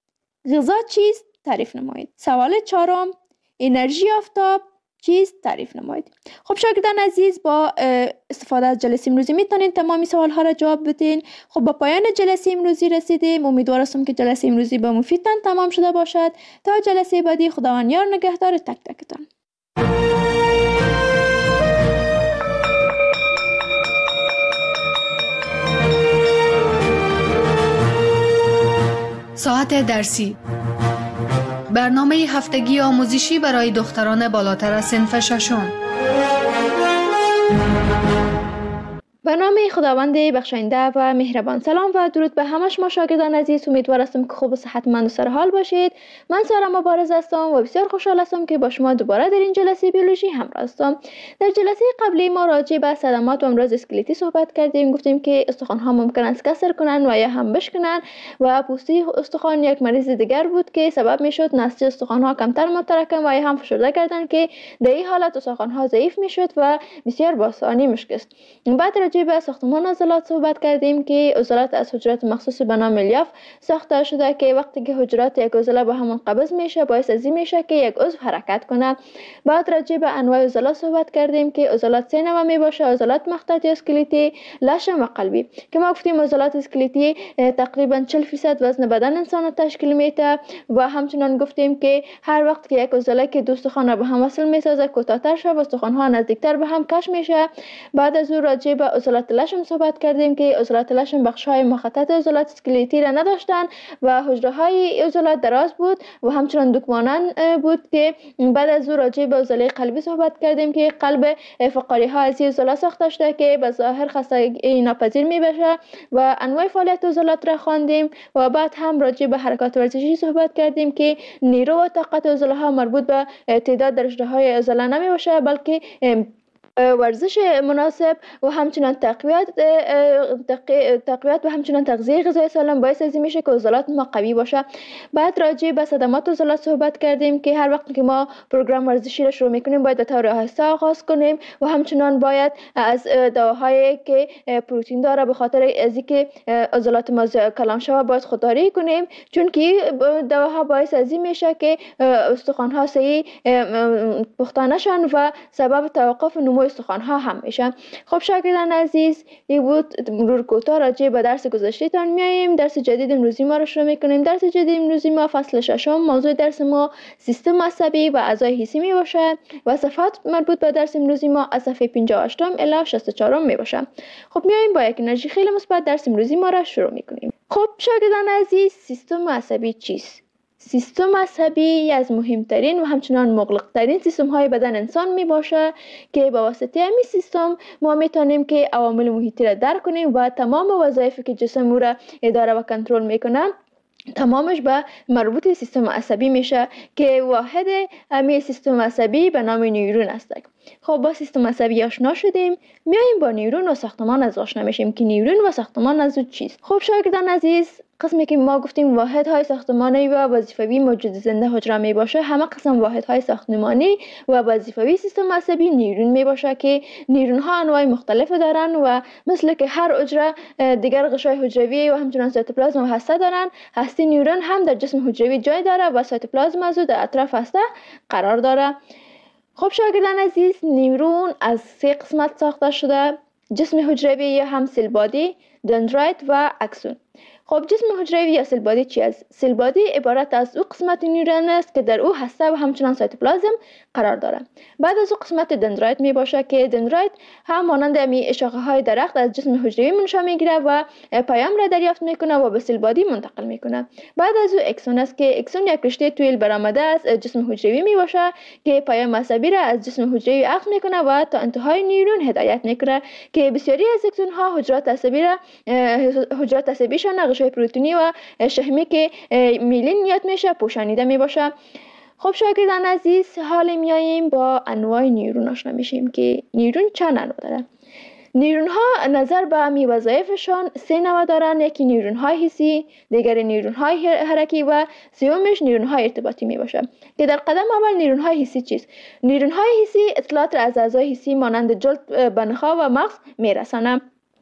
غذا چیست؟ تعریف نمایید. سوال چهارم، انرژی آفتاب چیست؟ تعریف نمایید. خب شاگردان عزیز، با استفاده از جلسه امروزی میتونین تمامی سوال ها را جواب بدین. خب با پایان جلسه امروزی رسیدیم. امیدوارم که جلسه امروزی با مفیدتان تمام شده باشد. تا جلسه بعدی، خداوند یار نگهدار تک تکتان. ساعت درسی، برنامه هفتگی آموزشی برای دختران بالاتر از صنف ششم. به نام خداوند بخشاینده و مهربان. سلام و درود به همه شما شاگردان عزیز. امیدوارم که خوب و صحتمند و سرحال باشید. من سارا مبارز هستم و بسیار خوشحال هستم که با شما دوباره در این جلسه بیولوژی همراه هستم. در جلسه قبلی ما راجع به صدمات و امراض اسکلتی صحبت کردیم. گفتیم که استخوان ها ممکن است کسر کنن و یا هم بشکنن و پوسته استخوان یک مریض دیگر بود که سبب میشد نسج استخوان ها کمتر متراکم و یا هم فشرده کردن که در این حالت استخوان ها ضعیف میشد و بسیار با آسانی میشکست. بعد راجع به ساختمان عضلات صحبت کردیم که عضلات از حجرات مخصوص به نام الیاف ساخته شده که وقتی که حجرات یک عضله به هم قبض میشه باعث از این میشه که یک عضو حرکت کنه. بعد راجع به انواع عضلات صحبت کردیم که عضلات سه نوع می باشه: عضلات مخططی، اسکلتی، لشم و قلبی. که ما گفتیم عضلات اسکلتی تقریبا چهل درصد وزن بدن انسان تشکیل میده و همچنان گفتیم که هر وقت که یک عضله که دو استخوان به هم وصل میسازه کوتاه‌تر شد و استخوان ها نزدیکتر به هم کش میشه. بعد از اون راجع به عضلات لشم صحبت کردیم که عضلات لشم بخش های مخطط عضلات اسکلتی را نداشتن و حجره های عضلات دراز بود و همچنان دکمانند بود. که بعد از اون راجع به عضله قلبی صحبت کردیم که قلب فقاری ها از عضله ساخته شده که به ظاهر خستگی ناپذیر می بشه و انواع فعالیت عضلات را خواندیم. و بعد هم راجع به حرکات ورزشی صحبت کردیم که نیرو و طاقت عضله ها مربوط به تعداد درجه های عضله نمی باشه بلکه ورزش مناسب و همچنان تقویت تقویت و همچنان تغذیه غذایی سالم باعث از این میشه که عضلات ما قوی باشه. بعد راجع به صدمات عضلات صحبت کردیم که هر وقت که ما پروگرام ورزشی را شروع میکنیم باید به طور آهسته آغاز کنیم و همچنان باید از دواهایی که پروتئین داره به خاطر از اینکه عضلات ما کلان شوه باید خودداری کنیم، چون که دواها باعث از این میشه که استخوان ها صحیح پخته نشن و سبب توقف نمو استخوان ها هم میشن. خب شاگردان عزیز، این بود مرور کوتاه راجع به درس گذشته تان میایم. درس جدید امروزی ما رو شروع میکنیم. درس جدید امروزی ما فصل ششم، موضوع درس ما سیستم عصبی و اعضای حسی می باشد و صفحات مربوط به درس امروزی ما از صفحه پنجاه و هشت الی شصت و چهار می باشد. خب میایم با یک انرژی خیلی مثبت درس امروزی ما را شروع میکنیم. خب شاگردان عزیز، سیستم عصبی چیست؟ سیستم عصبی از مهمترین و همچنان مغلقترین سیستم های بدن انسان می باشه که با واسطه همین سیستم ما میتونیم که عوامل محیطی را درک کنیم و تمام وظایفی که جسم او را اداره و کنترل میکنه تمامش به مربوط سیستم عصبی میشه که واحد همین سیستم عصبی به نام نیورون است. خب با سیستم عصبی آشنا شدیم، میایم با نیورون و ساختمان از آشنا میشیم که نیورون و ساختمان از چیست. خب شاگردان عزیز، قسمی که ما گفتیم واحد های ساختمانی و وظیفوی موجود زنده حجره می باشه، همه قسم واحد های ساختمانی و وظیفوی سیستم عصبی نیورون می باشه که نیورون ها انواع مختلف دارن و مثل که هر حجره دیگر غشای حجروی و همچنان سایتوپلازم و هسته دارن، هسته نیورون هم در جسم حجروی جای داره و سایتوپلازم از در اطراف هسته قرار داره. خب شاگردان عزیز، نیورون از سه قسمت ساخته شده: جسم حجروی یا هم سیل بادی، دندرایت و اکسون. خب جسم حجروی یا سیل بادی چی است؟ سیل بادی عبارت از او قسمت نیورون است که در او هسته و همچنان سایتوپلازم قرار دارد. بعد از او قسمت دندرایت می باشه که دندرایت هم مانند می شاخه های درخت از جسم حجروی منشأ میگیره و پیام را دریافت میکنه و به سیل بادی منتقل میکنه. بعد از او اکسون است که اکسون یک رشته طویل برآمده از جسم حجروی می باشه که پیام عصبی را از جسم حجروی اخذ میکنه و تا انتهای نیورون هدایت میکنه که بسیاری از اکسون ها حجرات عصبی را حجرات عصبیشان غشای پروتئینی و شحمی که میلین یاد میشه پوشانیده می باشه. خب شاگردان عزیز، حال میاییم با انواع نیورون آشنا میشیم که نیورون چند انواع داره. نیورون ها نظر به می وظایفشان سه نوع دارن: یکی نیورون های حسی، دیگر نیورون های حرکی و سومش نیورون های ارتباطی می باشه. که در قدم اول نیورون های حسی چیست؟ نیورون های حسی اطلاعات را از اعضای حسی مانند جلد به نخاع و مغز میرسانه.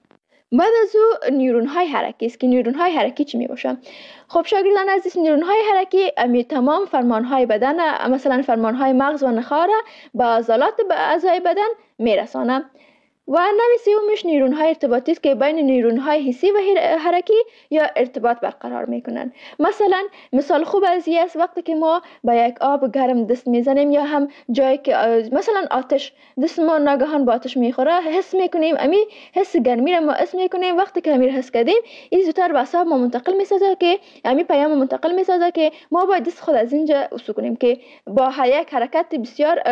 بعد از او نیورون های حرکی است که نیورون های حرکی چی می باشه؟ خب شاگردان عزیز، نیورون های حرکی امی تمام فرمان های بدن، مثلا فرمان های مغز و نخاع را به عضلات به اعضای بدن میرسانه. و نوع سومش نیورون های ارتباطی است که بین نیورون های حسی و حرکی یا ارتباط برقرار میکنن. مثلا مثال خوب از این است وقتی که ما با یک آب گرم دست میزنیم یا هم جایی که مثلا آتش دست ما ناگهان با آتش میخوره حس میکنیم، امی حس گرمی را ما حس میکنیم. وقتی که امیر حس کردیم این زودتر به اعصاب ما منتقل میسازه که امی پیام منتقل میسازه که ما باید دست خود از اینجا عصو کنیم که با یک حرکت بسیار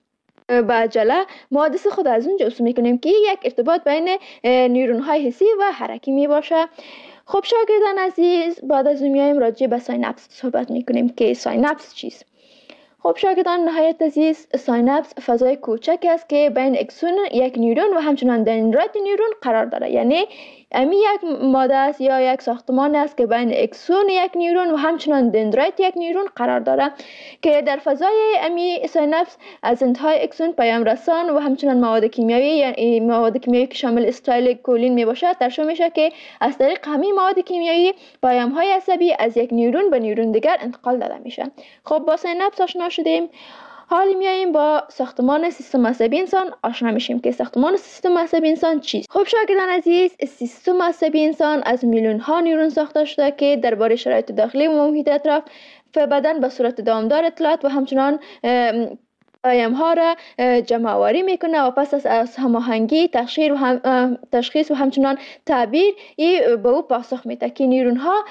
با عجله ما دست خود از اونجا عصو میکنیم که یک ارتباط بین نیورون های حسی و حرکی می باشه. خب شاگردان عزیز، بعد از اون میایم راجع به ساینپس صحبت میکنیم که ساینپس چیست. خب شاگردان نهایت عزیز، ساینپس فضای کوچک است که بین اکسون یک نیورون و همچنان دندرایت نیورون قرار داره. یعنی امی یک ماده است یا یک ساختمان است که بین اکسون یک نیورون و همچنان دندرایت یک نیورون قرار داره که در فضای امی ساینپس از انتهای اکسون پیام رسان و همچنان مواد کیمیایی یعنی مواد کیمیایی که شامل استایل کولین می باشد ترشح میشه که از طریق همین مواد کیمیایی پیام های عصبی از یک نیورون به نیورون دیگر انتقال داده میشه. خب با ساینپس آشنا شدیم. حالا میاییم با ساختمان سیستم عصبی انسان آشنا میشیم که ساختمان سیستم عصبی انسان چیست. خب شاگردان عزیز، سیستم عصبی انسان از میلیون ها نیورون ساخته شده که درباره شرایط داخلی و محیط اطراف بدن به صورت دامدار اطلاعات و همچنان پیام ها را جمع آوری میکنه و پس از هماهنگی تشخیص و هم تشخیص و همچنان تعبیر به او پاسخ میده که نیورون ها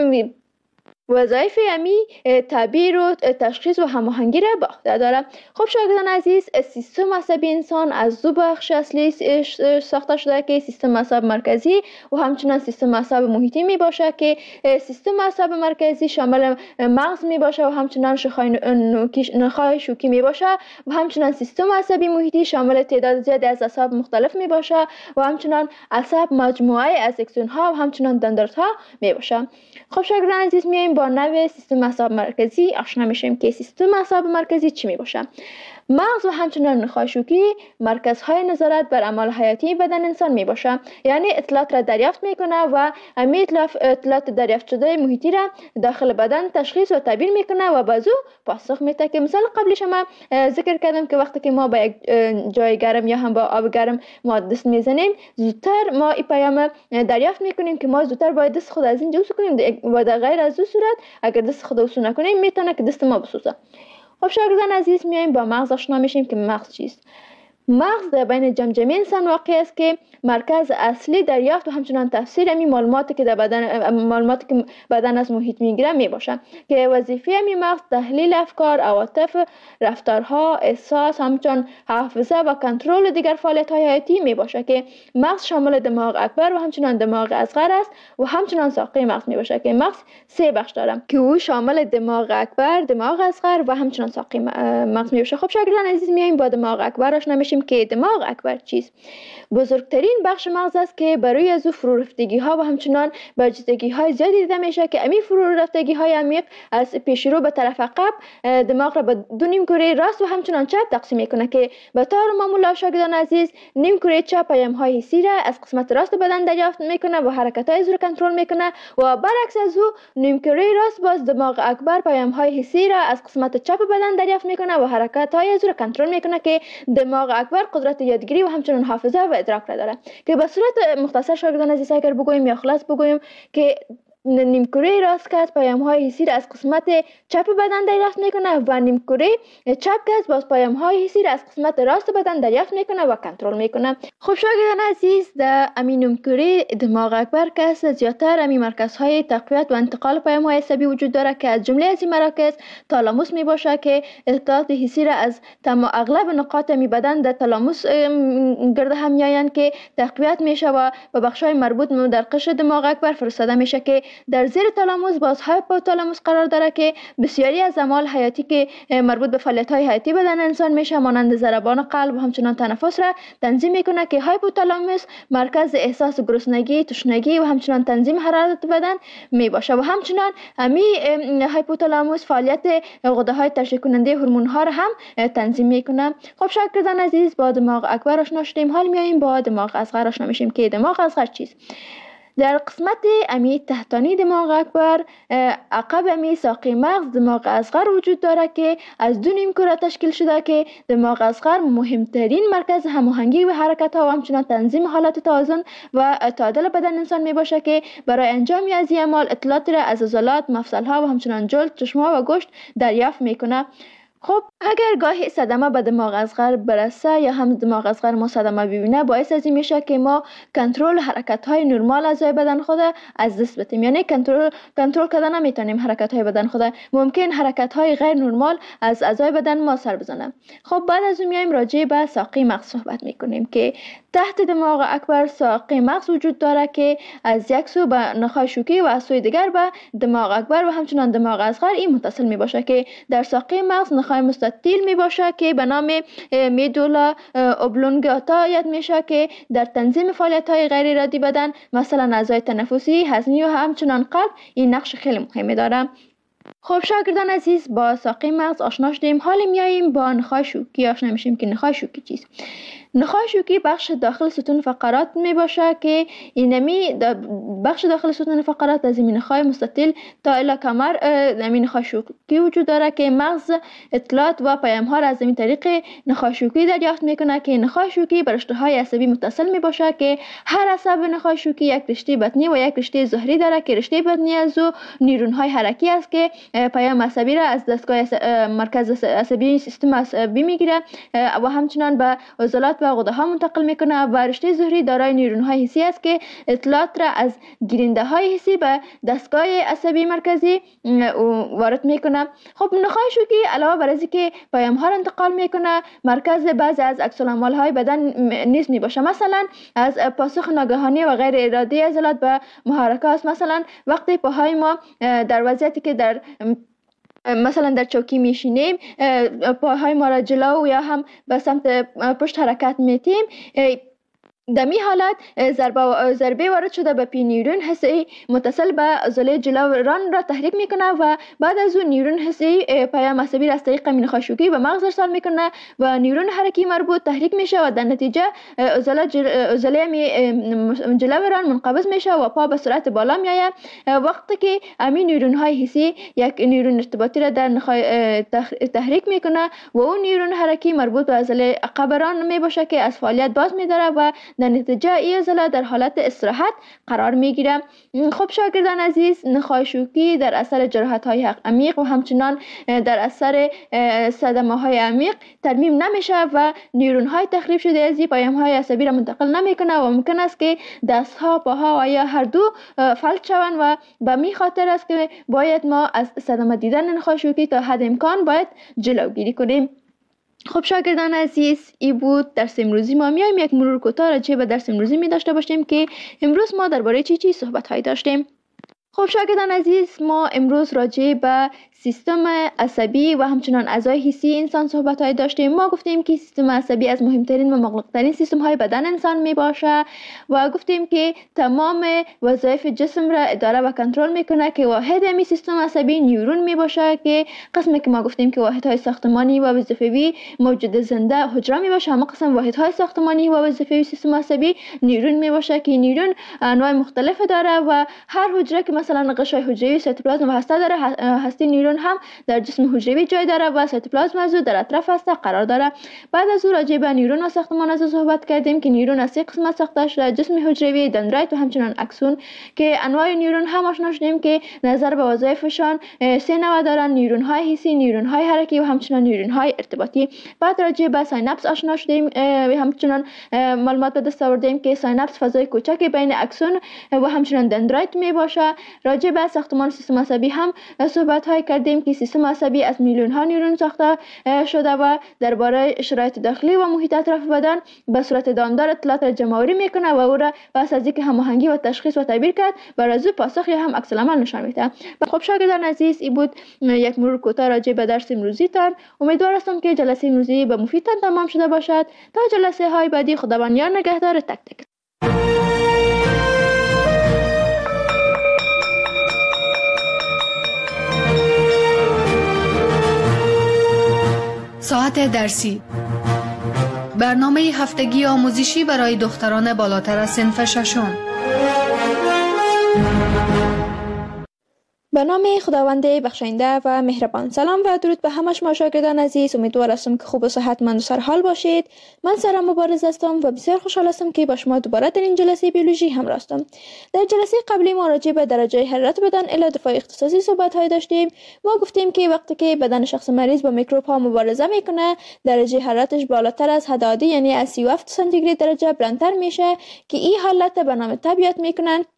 وظایف امی تعبیر و تشخیص و هماهنگی را به عهده داره. خب شاگردان عزیز، سیستم عصبی انسان از دو بخش اصلی ساخته شده که سیستم عصب مرکزی و همچنان سیستم عصب محیطی می باشه که سیستم عصب مرکزی شامل مغز می باشه و همچنان نخاع شوکی می باشه و همچنان سیستم عصبی محیطی شامل تعداد زیادی از اعصاب مختلف می باشه و همچنان عصب مجموعه از اکسون ها و همچنان دندرایت ها می باشه. خب شاگردان عزیز، میایم با نوع سیستم عصب مرکزی آشنا میشیم که سیستم عصب مرکزی چی می باشه. مغز و همچنان نخاع شوکی مرکزهای نظارت بر اعمال حیاتی بدن انسان می باشه، یعنی اطلاعات را دریافت میکنه و امی اطلاعات دریافت شده محیطی را داخل بدن تشخیص و تعبیر میکنه و بازو پاسخ میده که مثال قبلی شما ذکر کردم که وقتی که ما با یک جای گرم یا هم با آب گرم ما دست میزنیم زودتر ما این پیام دریافت میکنیم که ما زودتر باید دست خود از اینجا وسو کنیم و در غیر از این صورت اگر دست خود وسو نکنیم میتونه که دست ما بسوزه. خب شاگردان عزیز، میایم با مغز آشنا میشیم که مغز چیست. مغز در بین جمجمه انسان واقع است که مرکز اصلی دریافت و همچنان تفسیر امی معلوماتی که در بدن معلوماتی که بدن از محیط میگیره می باشه که وظیفه امی مغز تحلیل افکار، عواطف، رفتارها، احساس، همچنان حافظه و کنترل دیگر فعالیت های حیاتی می باشه که مغز شامل دماغ اکبر و همچنان دماغ اصغر است و همچنان ساقه مغز می باشه که مغز سه بخش داره که او شامل دماغ اکبر، دماغ اصغر و همچنان ساقه مغز می باشه. خب شاگردان عزیز، میایم با دماغ اکبر آشنا میشیم که دماغ اکبر چیست. بزرگترین بخش مغز است که برای از او فرو رفتگی ها و همچنان برجستگی های زیادی دیده میشه که امی فرو رفتگی های عمیق از پیش رو به طرف عقب دماغ را به دو نیم کره راست و همچنان چپ تقسیم میکنه که به طور معمول شاگردان عزیز نیم کره چپ پیام های حسی را از قسمت راست بدن دریافت میکنه و حرکت های رو کنترل میکنه و برعکس از او نیم کره راست باز دماغ اکبر پیام های حسی را از قسمت چپ بدن دریافت میکنه و حرکت های رو کنترل میکنه که دماغ اکبر قدرت یادگیری و همچنان حافظه و ادراک را داره که به صورت مختصر شاگردان عزیز اگر بگوییم یا خلاص بگوییم که نیمکره راست که پیام های حسی را از قسمت چپ بدن دریافت میکنه و نیمکره چپ که باز پیام های حسی را از قسمت راست بدن دریافت میکنه و کنترل میکنه. خب شاگردان عزیز، در امی نیمکره دماغ اکبر که زیادتر امی مرکزهای تقویت و انتقال پیام های عصبی وجود داره که از جمله از این مراکز تالاموس می باشه که اطلاعات حسی را از تمام اغلب نقاط امی بدن در تالاموس گرد هم میآیند که تقویت میشه و به بخش‌های مربوط در قشر دماغ اکبر فرستاده میشه که در زیر تالاموس باز هایپوتالاموس قرار داره که بسیاری از اعمال حیاتی که مربوط به فعالیت‌های حیاتی بدن انسان میشه مانند ضربان قلب و همچنان تنفس را تنظیم میکنه که هایپوتالاموس مرکز احساس گرسنگی، تشنگی و همچنان تنظیم حرارت بدن می باشه و همچنان امی هایپوتالاموس فعالیت غده‌های ترشح کننده هورمون‌ها را هم تنظیم میکنه. خب شاگردان عزیز، با دماغ اکبر آشنا شدیم. حال میاییم با دماغ اصغر آشنا میشیم که دماغ اصغر چیست. در قسمت امی تحتانی دماغ اکبر عقب امی ساقه مغز دماغ اصغر وجود داره که از دو نیم کره تشکیل شده که دماغ اصغر مهمترین مرکز هماهنگی و حرکت ها و همچنان تنظیم حالت توازن و تعادل بدن انسان می باشه که برای انجام از این اعمال اطلاعات را از عضلات، مفصل ها و همچنان جلد، چشم ها و گوشت دریافت میکنه. خب اگر گاهی صدمه به دماغ اصغر برسه یا هم دماغ اصغر ما صدمه ببینه باعث از این میشه که ما کنترل حرکت های نرمال اعضای بدن خود از دست بدیم، یعنی کنترل کنترل کردن نمیتونیم حرکت های بدن خود، ممکن حرکت های غیر نرمال از اعضای بدن ما سر بزنه. خب بعد از اون میایم راجع به ساقه مغز صحبت میکنیم که تحت دماغ اکبر ساقه مغز وجود داره که از یک سو به نخاع شوکی و از سوی دیگر به دماغ اکبر و همچنان دماغ اصغر این متصل می باشه که در ساقه مغز نخاع نخای مستطیل می باشه که به نام میدولا اوبلونگاتا یاد میشه که در تنظیم فعالیت های غیر ارادی بدن مثلا اعضای تنفسی، هضمی و همچنان قلب این نقش خیلی مهمی داره. خب شاگردان عزیز، با ساقه مغز آشنا شدیم. حالا میاییم با نخاع شوکی آشنا میشیم که نخاع شوکی چیست. نخاع شوکی بخش داخل ستون فقرات می باشه که اینمی بخش داخل ستون فقرات از این نخاع مستطیل تا الی کمر این نخاع شوکی وجود داره که مغز اطلاعات و پیام ها را از این طریق نخاع شوکی دریافت میکنه که نخاع شوکی بر رشته های عصبی متصل می باشه که هر عصب نخاع شوکی یک رشته بطنی و یک رشته ظهری داره که رشته بطنی از او نیورون های حرکی است که پیام عصبی را از دستگاه مرکز عصبی سیستم عصبی میگیره و همچنان به عضلات و غده ها منتقل میکنه و رشته ظهری دارای نیورون های حسی است که اطلاعات را از گیرنده های حسی به دستگاه عصبی مرکزی وارد میکنه. خب نخاع شوکی علاوه بر اینکه پیام ها را انتقال میکنه مرکز بعضی از عکس العمل های بدن نیز میباشه، مثلا از پاسخ ناگهانی و غیر ارادی عضلات به محرکات. مثلا وقتی پاهای ما در وضعیتی که در مثلا در چوکی میشینیم پاهای ما را جلو یا هم به سمت پشت حرکت میتیم، در می حالت ضربه ضربه وارد شده به پی نیورون حسی متصل به عضله جلویان را تحریک میکنه و بعد از اون نیورون حسی پیام عصبی را از طریق نخاع شوکی به مغز ارسال میکنه و نیورون حرکی مربوط تحریک میشه و در نتیجه عضله جل... عضله جلویان منقبض میشه و پا به سرعت بالا میآید. وقتی که همین نیورون های حسی یک نیورون ارتباطی را در نخاع تحریک میکنه و اون نیورون حرکی مربوط به عضله عقبران میباشه که از فعالیت باز میداره و در نتیجه این عضله در حالت استراحت قرار میگیره. خب شاگردان عزیز، نخاع شوکی در اثر جراحت های عمیق و همچنان در اثر صدمه های عمیق ترمیم نمیشه و نیورون های تخریب شده از پیام های عصبی را منتقل نمیکنه و ممکن است که دست ها، پاها و یا هر دو فلج شوند و به می خاطر است که باید ما از صدمه دیدن نخاع شوکی تا حد امکان باید جلوگیری کنیم. خب شاگردان عزیز، ای بود درس امروزی ما. میایم یک مرور کوتاه راجع به درس امروزی می داشته باشیم که امروز ما درباره چی چی صحبت هایی داشتیم. خب شاگردان عزیز، ما امروز راجع به سیستم عصبی و همچنان اعضای حسی انسان صحبت های داشتیم. ما گفتیم که سیستم عصبی از مهمترین و مغلقترین سیستم های بدن انسان می باشه و گفتیم که تمام وظایف جسم را اداره و کنترل میکنه که واحد می سیستم عصبی نیورون می باشه که قسمی که ما گفتیم که واحد های ساختمانی و وظیفوی موجود زنده حجره می باشه، اما قسم واحد های ساختمانی و وظیفوی سیستم عصبی نیورون می باشه که نیورون انواع مختلف داره و هر حجره که مثلا قشای حجروی، سیتوپلازم و هسته داره، هسته نیورون هم در جسم حجروی جای داره و سیتوپلازم از او در اطراف هسته قرار داره. بعد از او راجع به نیورون و ساختمان از صحبت کردیم که نیورون از سه قسمت ساخته شده: جسم حجروی، دندرایت و همچنان اکسون، که انواع نیورون هم آشنا شدیم که نظر به وظایفشان سه نوع دارن: نیورون های حسی، نیورون های حرکی و همچنان نیورون های ارتباطی. بعد راجع به سایناپس آشنا شدیم و همچنان معلومات به دست آوردیم که سایناپس فضای کوچکی بین اکسون و همچنان دندرایت می باشه. راجع به ساختمان سیستم عصبی هم صحبت های کردیم که سیستم عصبی از میلیون ها نیورون ساخته شده و درباره شرایط داخلی و محیط اطراف بدن به صورت دامدار اطلاعات را جمع‌آوری میکنه و او را پس از اینکه هماهنگی و تشخیص و تعبیر کرد بر از او پاسخ یا هم عکس العمل نشان میده. خب شاگردان عزیز، این بود یک مرور کوتاه راجع به درس امروزی تان. امیدوار هستم که جلسه امروزی به مفیدتان تمام شده باشد. تا جلسه های بعدی، خداوند یار نگهدار تک تک. ساعت درسی، برنامه هفتگی آموزشی برای دختران بالاتر از صنف ششم. به نام خداوند بخشاینده و مهربان. سلام و درود به همه شما شاگردان عزیز. امیدوار هستم که خوب و صحتمند و سرحال باشید. من سارا مبارز هستم و بسیار خوشحال هستم که با شما دوباره در این جلسه بیولوژی همراه هستم. در جلسه قبلی ما راجع به درجه حرارت بدن الی دفاع اختصاصی صحبت های داشتیم. ما گفتیم که وقتی که بدن شخص مریض با میکروب ها مبارزه میکنه، درجه حرارتش بالاتر از حد عادی یعنی از سی و هفت سانتیگراد درجه بلندتر میشه که این حالت به نام تب یاد میکنن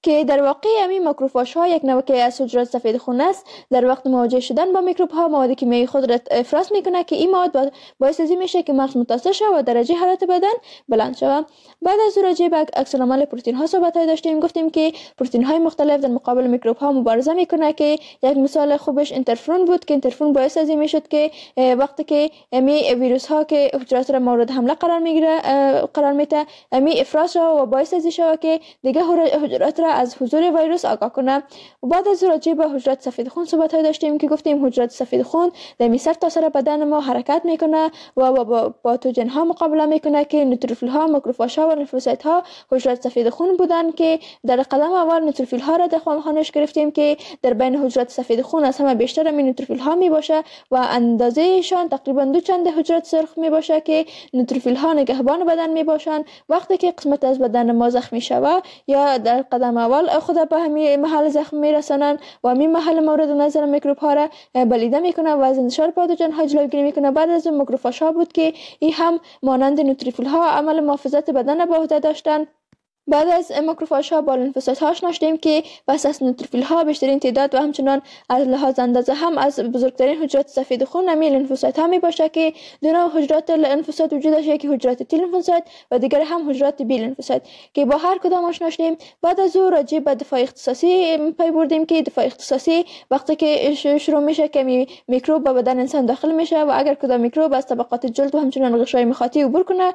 که در واقع همین ماکروفاژ ها یک نوع از حجرات سفید خون است. در وقت مواجه شدن با میکروب ها مواد کیمیایی خود را افراز میکنه که این مواد باعث از این میشه که مغز متاثر شود و درجه حرارت بدن بلند شود. بعد از راجع به عکس العمل پروتئین ها صحبت داشتیم، گفتیم که پروتئین های مختلف در مقابل میکروب ها مبارزه میکنه که یک مثال خوبش انترفرون بود که انترفرون باعث از این میشد که وقتی که امی ویروس ها که حجرات را مورد حمله قرار میگیره قرار میده امی افراز شود و باعث از این شود که دیگه حجرات را از حضور ویروس آگاه کنه. و بعد از راجع به حجرات سفید خون صحبت داشتیم که گفتیم حجرات سفید خون در سر تا سر بدن ما حرکت میکنه و با پاتوژن ها مقابله میکنه که نوتروفیل ها، ماکروفاژ ها و لیمفوسایت ها حجرات سفید خون بودن که در قدم اول نوتروفیل ها را در خانش گرفتیم که در بین حجرات سفید خون از همه بیشتر می نوتروفیل ها می باشه و اندازه شان تقریبا دو چند حجرات سرخ می باشه که نوتروفیل ها نگهبان بدن می باشند. وقتی که قسمت از بدن ما زخمی شود یا در قدم اول خود به همین محل زخم می رسانند و همین محل مورد نظر میکروب ها را بلیده میکنه و از انتشار پاتوژن ها جلوگیری میکنه. بعد از اون ماکروفاژ ها بود که این هم مانند نوتروفیل ها عمل محافظت بدن به عهده داشتند. بعد از ماکروفاژ ها با لیمفوسایت ها آشنا شدیم که پس از نوتروفیل ها بیشترین تعداد و همچنان از لحاظ اندازه هم از بزرگترین حجرات سفید خون همین لیمفوسایت ها می باشه که دو نوع حجرات لیمفوسایت وجود داشته، یکی حجرات تی لیمفوسایت و دیگر هم حجرات بی لیمفوسایت که با هر کدام آشنا شدیم. بعد از او راجع به دفاع اختصاصی پی بردیم که دفاع اختصاصی وقتی که شروع میشه که میکروب به بدن انسان داخل میشه و اگر کدام میکروب از طبقات جلد و همچنان غشای مخاطی عبور کنه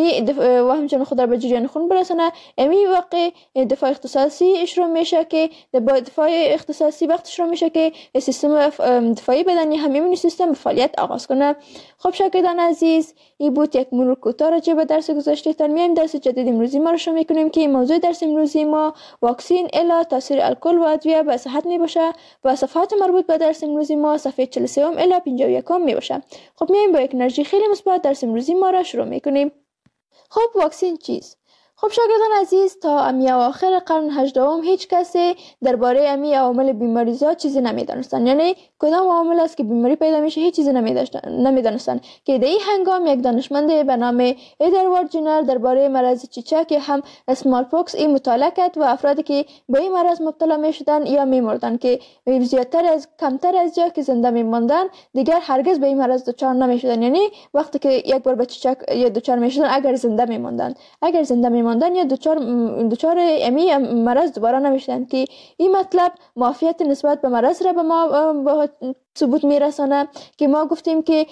و همچنان خود را به جریان خون برسانه، امی واقع دفاع اختصاصی شروع میشه که با دفاع اختصاصی وقت شروع میشه که سیستم دفاعی بدنی هم ایمنی سیستم فعالیت آغاز کنه. خب شاگردان عزیز، این بود یک مرور کوتاه راجع به درس گذشته. تا میایم درس جدید امروزی ما رو شروع میکنیم که موضوع درس امروزی ما واکسین الا تاثیر الکل و ادویه به صحت می باشه و صفحات مربوط به درس امروزی ما صفحه چهل و سه الی پنجاه و یک می باشه. خب میایم با یک انرژی خیلی مثبت درس امروزی ما را شروع میکنیم. خب واکسین چیست؟ خب شاگردان عزیز، تا امی اواخر قرن هجدهم هیچ کسی درباره امی عوامل بیماریزا چیزی نمیدانستند. یعنی کدام عامل است که بیماری پیدا میشه هیچ چیزی نمیدانستند که در این هنگام یک دانشمند به نام ادوارد جنر درباره مرض چیچک یا هم اسمال پوکس این مطالعه کرد و افرادی که به این مرض مبتلا میشدند یا میمردند که زیادتر از کمتر از یا که زنده میماندند دیگر هرگز به این مرض دچار نمیشدند. یعنی وقتی که یک بار به چیچک یا دچار میشدند اگر زنده میماندند اگر زنده میماندند یا دچار دچار امی مرض دوباره نمیشدند که این مطلب معافیت نسبت به مرض را به ما با ثبوت میرسانه که ما گفتیم که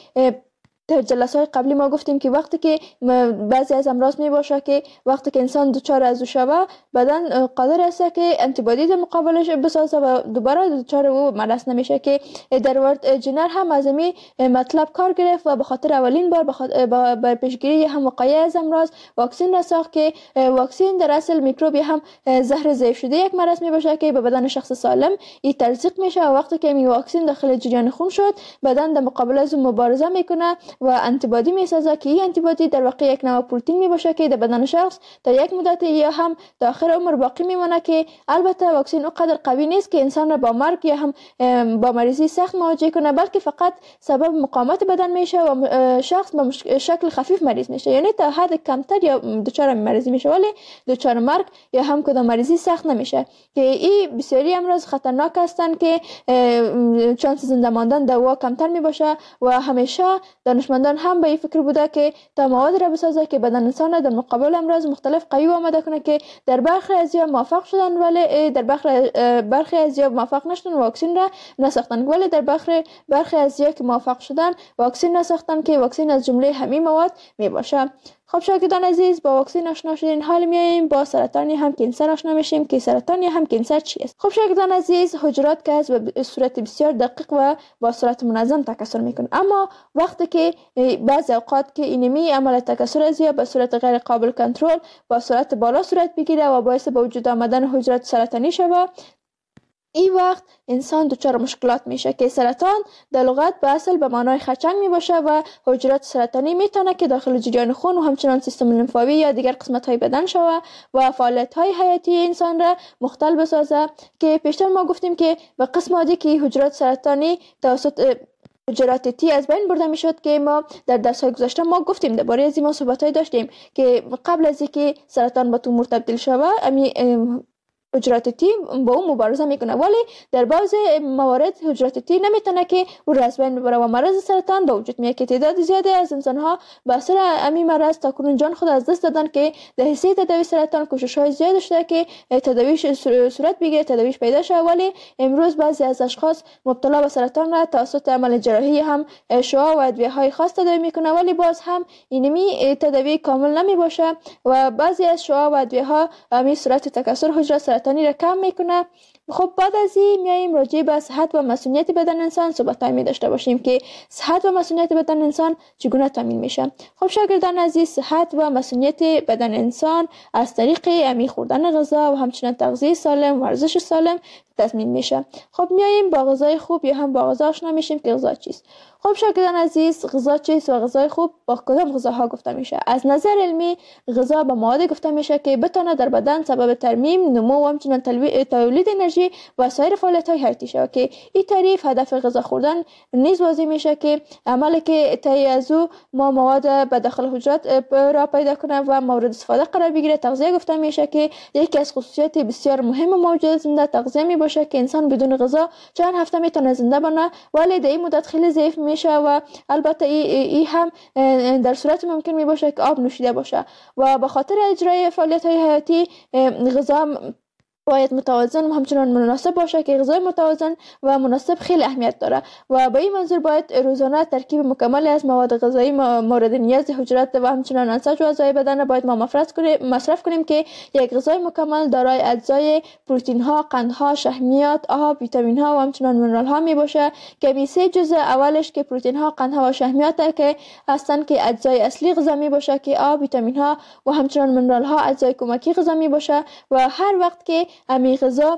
در جلسه های قبلی ما گفتیم که وقتی که بعضی از امراض می باشه که وقتی که انسان دچار از او شوه بدن قادر است که انتیبادی در مقابلش بسازه و دوباره دچار او مرض نمیشه که ادوارد جنر هم از این مطلب کار گرفت و به خاطر اولین بار به پیشگیری هم وقایع از امراض واکسین را ساخت که واکسین در اصل میکروبی هم زهر ضعیف شده یک مرض می باشه که به بدن شخص سالم این تزریق میشه و وقتی که این واکسین داخل جریان خون شد بدن در مقابل از اون مبارزه میکنه و انتیبادی میسازه که این انتیبادی در واقع یک نوع پروتئین می باشه که در بدن شخص تا یک مدت یا هم تا آخر عمر باقی میمونه که البته واکسین اونقدر قوی نیست که انسان را با مرگ یا هم با مریضی سخت مواجه کنه، بلکه فقط سبب مقاومت بدن میشه و شخص به شکل خفیف مریض میشه. یعنی تا حد کمتر یا دچار مریضی میشه ولی دچار مرگ یا هم کدام مریضی سخت نمیشه که این بسیاری امراض خطرناک هستند که چانس زنده ماندن دوا کمتر می باشه و همیشه دانشمندان هم به این فکر بوده که تا مواد را بسازه که بدن انسان در مقابل امراض مختلف قوی آماده کنه که در برخی از یا موفق شدن ولی در برخی برخی از یا موفق نشدن واکسین را نساختن، ولی در برخی برخی از یا که موفق شدن واکسین نساختن که واکسین از جمله همین مواد می باشه. خب شاگردان عزیز، با واکسین آشنا شدین، حال میایم با سرطان یا هم کانسر آشنا میشیم که سرطان یا هم کانسر چیست. خب شاگردان عزیز، حجرات که از به صورت بسیار دقیق و با صورت منظم تکثر میکنه، اما وقتی که بعضی اوقات که اینمی عمل تکثر از یا به صورت غیر قابل کنترل با سرعت بالا صورت بگیره و باعث به وجود آمدن حجرات سرطانی شود، این وقت انسان دچار مشکلات میشه که سرطان در لغت به اصل به معنای خرچنگ می باشه و حجرات سرطانی میتونه که داخل جریان خون و همچنان سیستم لیمفاوی یا دیگر قسمت های بدن شوه و فعالیت های حیاتی انسان را مختل بسازه که پیشتر ما گفتیم که به قسم عادی که حجرات سرطانی توسط حجرات تی از بین برده میشد که ما در درس های گذشته ما گفتیم درباره از این صحبت های داشتیم که قبل از اینکه سرطان به تومور تبدیل شوه امی حجرات تی با اون مبارزه میکنه، ولی در بعض موارد حجرات تی نمیتونه که او را از بین ببره و مرض سرطان به وجود میاد که تعداد زیادی از انسان ها به اثر امی مرض تاکنون جان خود از دست دادن که در حیث تداوی سرطان کوشش های زیاد شده که تداویش صورت بگیره، تداویش پیدا شه، ولی امروز بعضی از اشخاص مبتلا به سرطان را توسط عمل جراحی هم شعاع و ادویه های خاص تداوی میکنه، ولی باز هم اینمی تداوی کامل نمی باشه و بعضی از شعاع و ادویه ها امی صورت تکثر حجره سرطانی را کم میکنه. خب بعد از این میایم راجع به صحت و مسئولیت بدن انسان صحبت می داشته باشیم که صحت و مسئولیت بدن انسان چگونه تامین میشه. خب شاگردان عزیز، صحت و مسئولیت بدن انسان از طریق امی خوردن غذا و همچنین تغذیه سالم، ورزش سالم تضمین میشه. خب میایم با غذای خوب یا هم با غذا آشنا میشیم که غذا چیست. خب شاگردان عزیز، غذا چیست و غذای خوب با کدام غذاها گفته میشه؟ از نظر علمی غذا به مواد گفته میشه که بتونه در بدن سبب ترمیم، نمو و همچنین تولید انرژی و سایر فعالیت های حیاتی شه که این تعریف هدف غذا خوردن نیز واضح میشه که عملی که طی از او ما مواد به داخل حجرات را پیدا کنه و مورد استفاده قرار بگیره. تغذیه گفته میشه که یکی از خصوصیات بسیار مهم موجودات زنده تغذیه می باشه که انسان بدون غذا چند هفته میتونه زنده بمونه، ولی در این مدت خیلی ضعیف میشه و البته ای, ای هم در صورت ممکن می باشه که آب نوشیده باشه و به خاطر اجرای فعالیت های حیاتی غذا باید متوازن و همچنان مناسب باشه که غذای متوازن و مناسب خیلی اهمیت داره و به این منظور باید روزانه ترکیب مکمل از مواد غذایی مورد نیاز حجرات و همچنان انساج و اعضای بدن باید ما مصرف کنیم مصرف کنیم که یک غذای مکمل دارای اجزای پروتئین ها، قند ها، شحمیات، آب، ویتامین ها و همچنان منرال ها می باشه که می سه جزء اولش که پروتئین ها، قند ها و شحمیات که هستن که اجزای اصلی غذا می باشه که آب، ویتامین ها و همچنان منرال ها اجزای کمکی غذا می باشه و هر وقت که امی غذا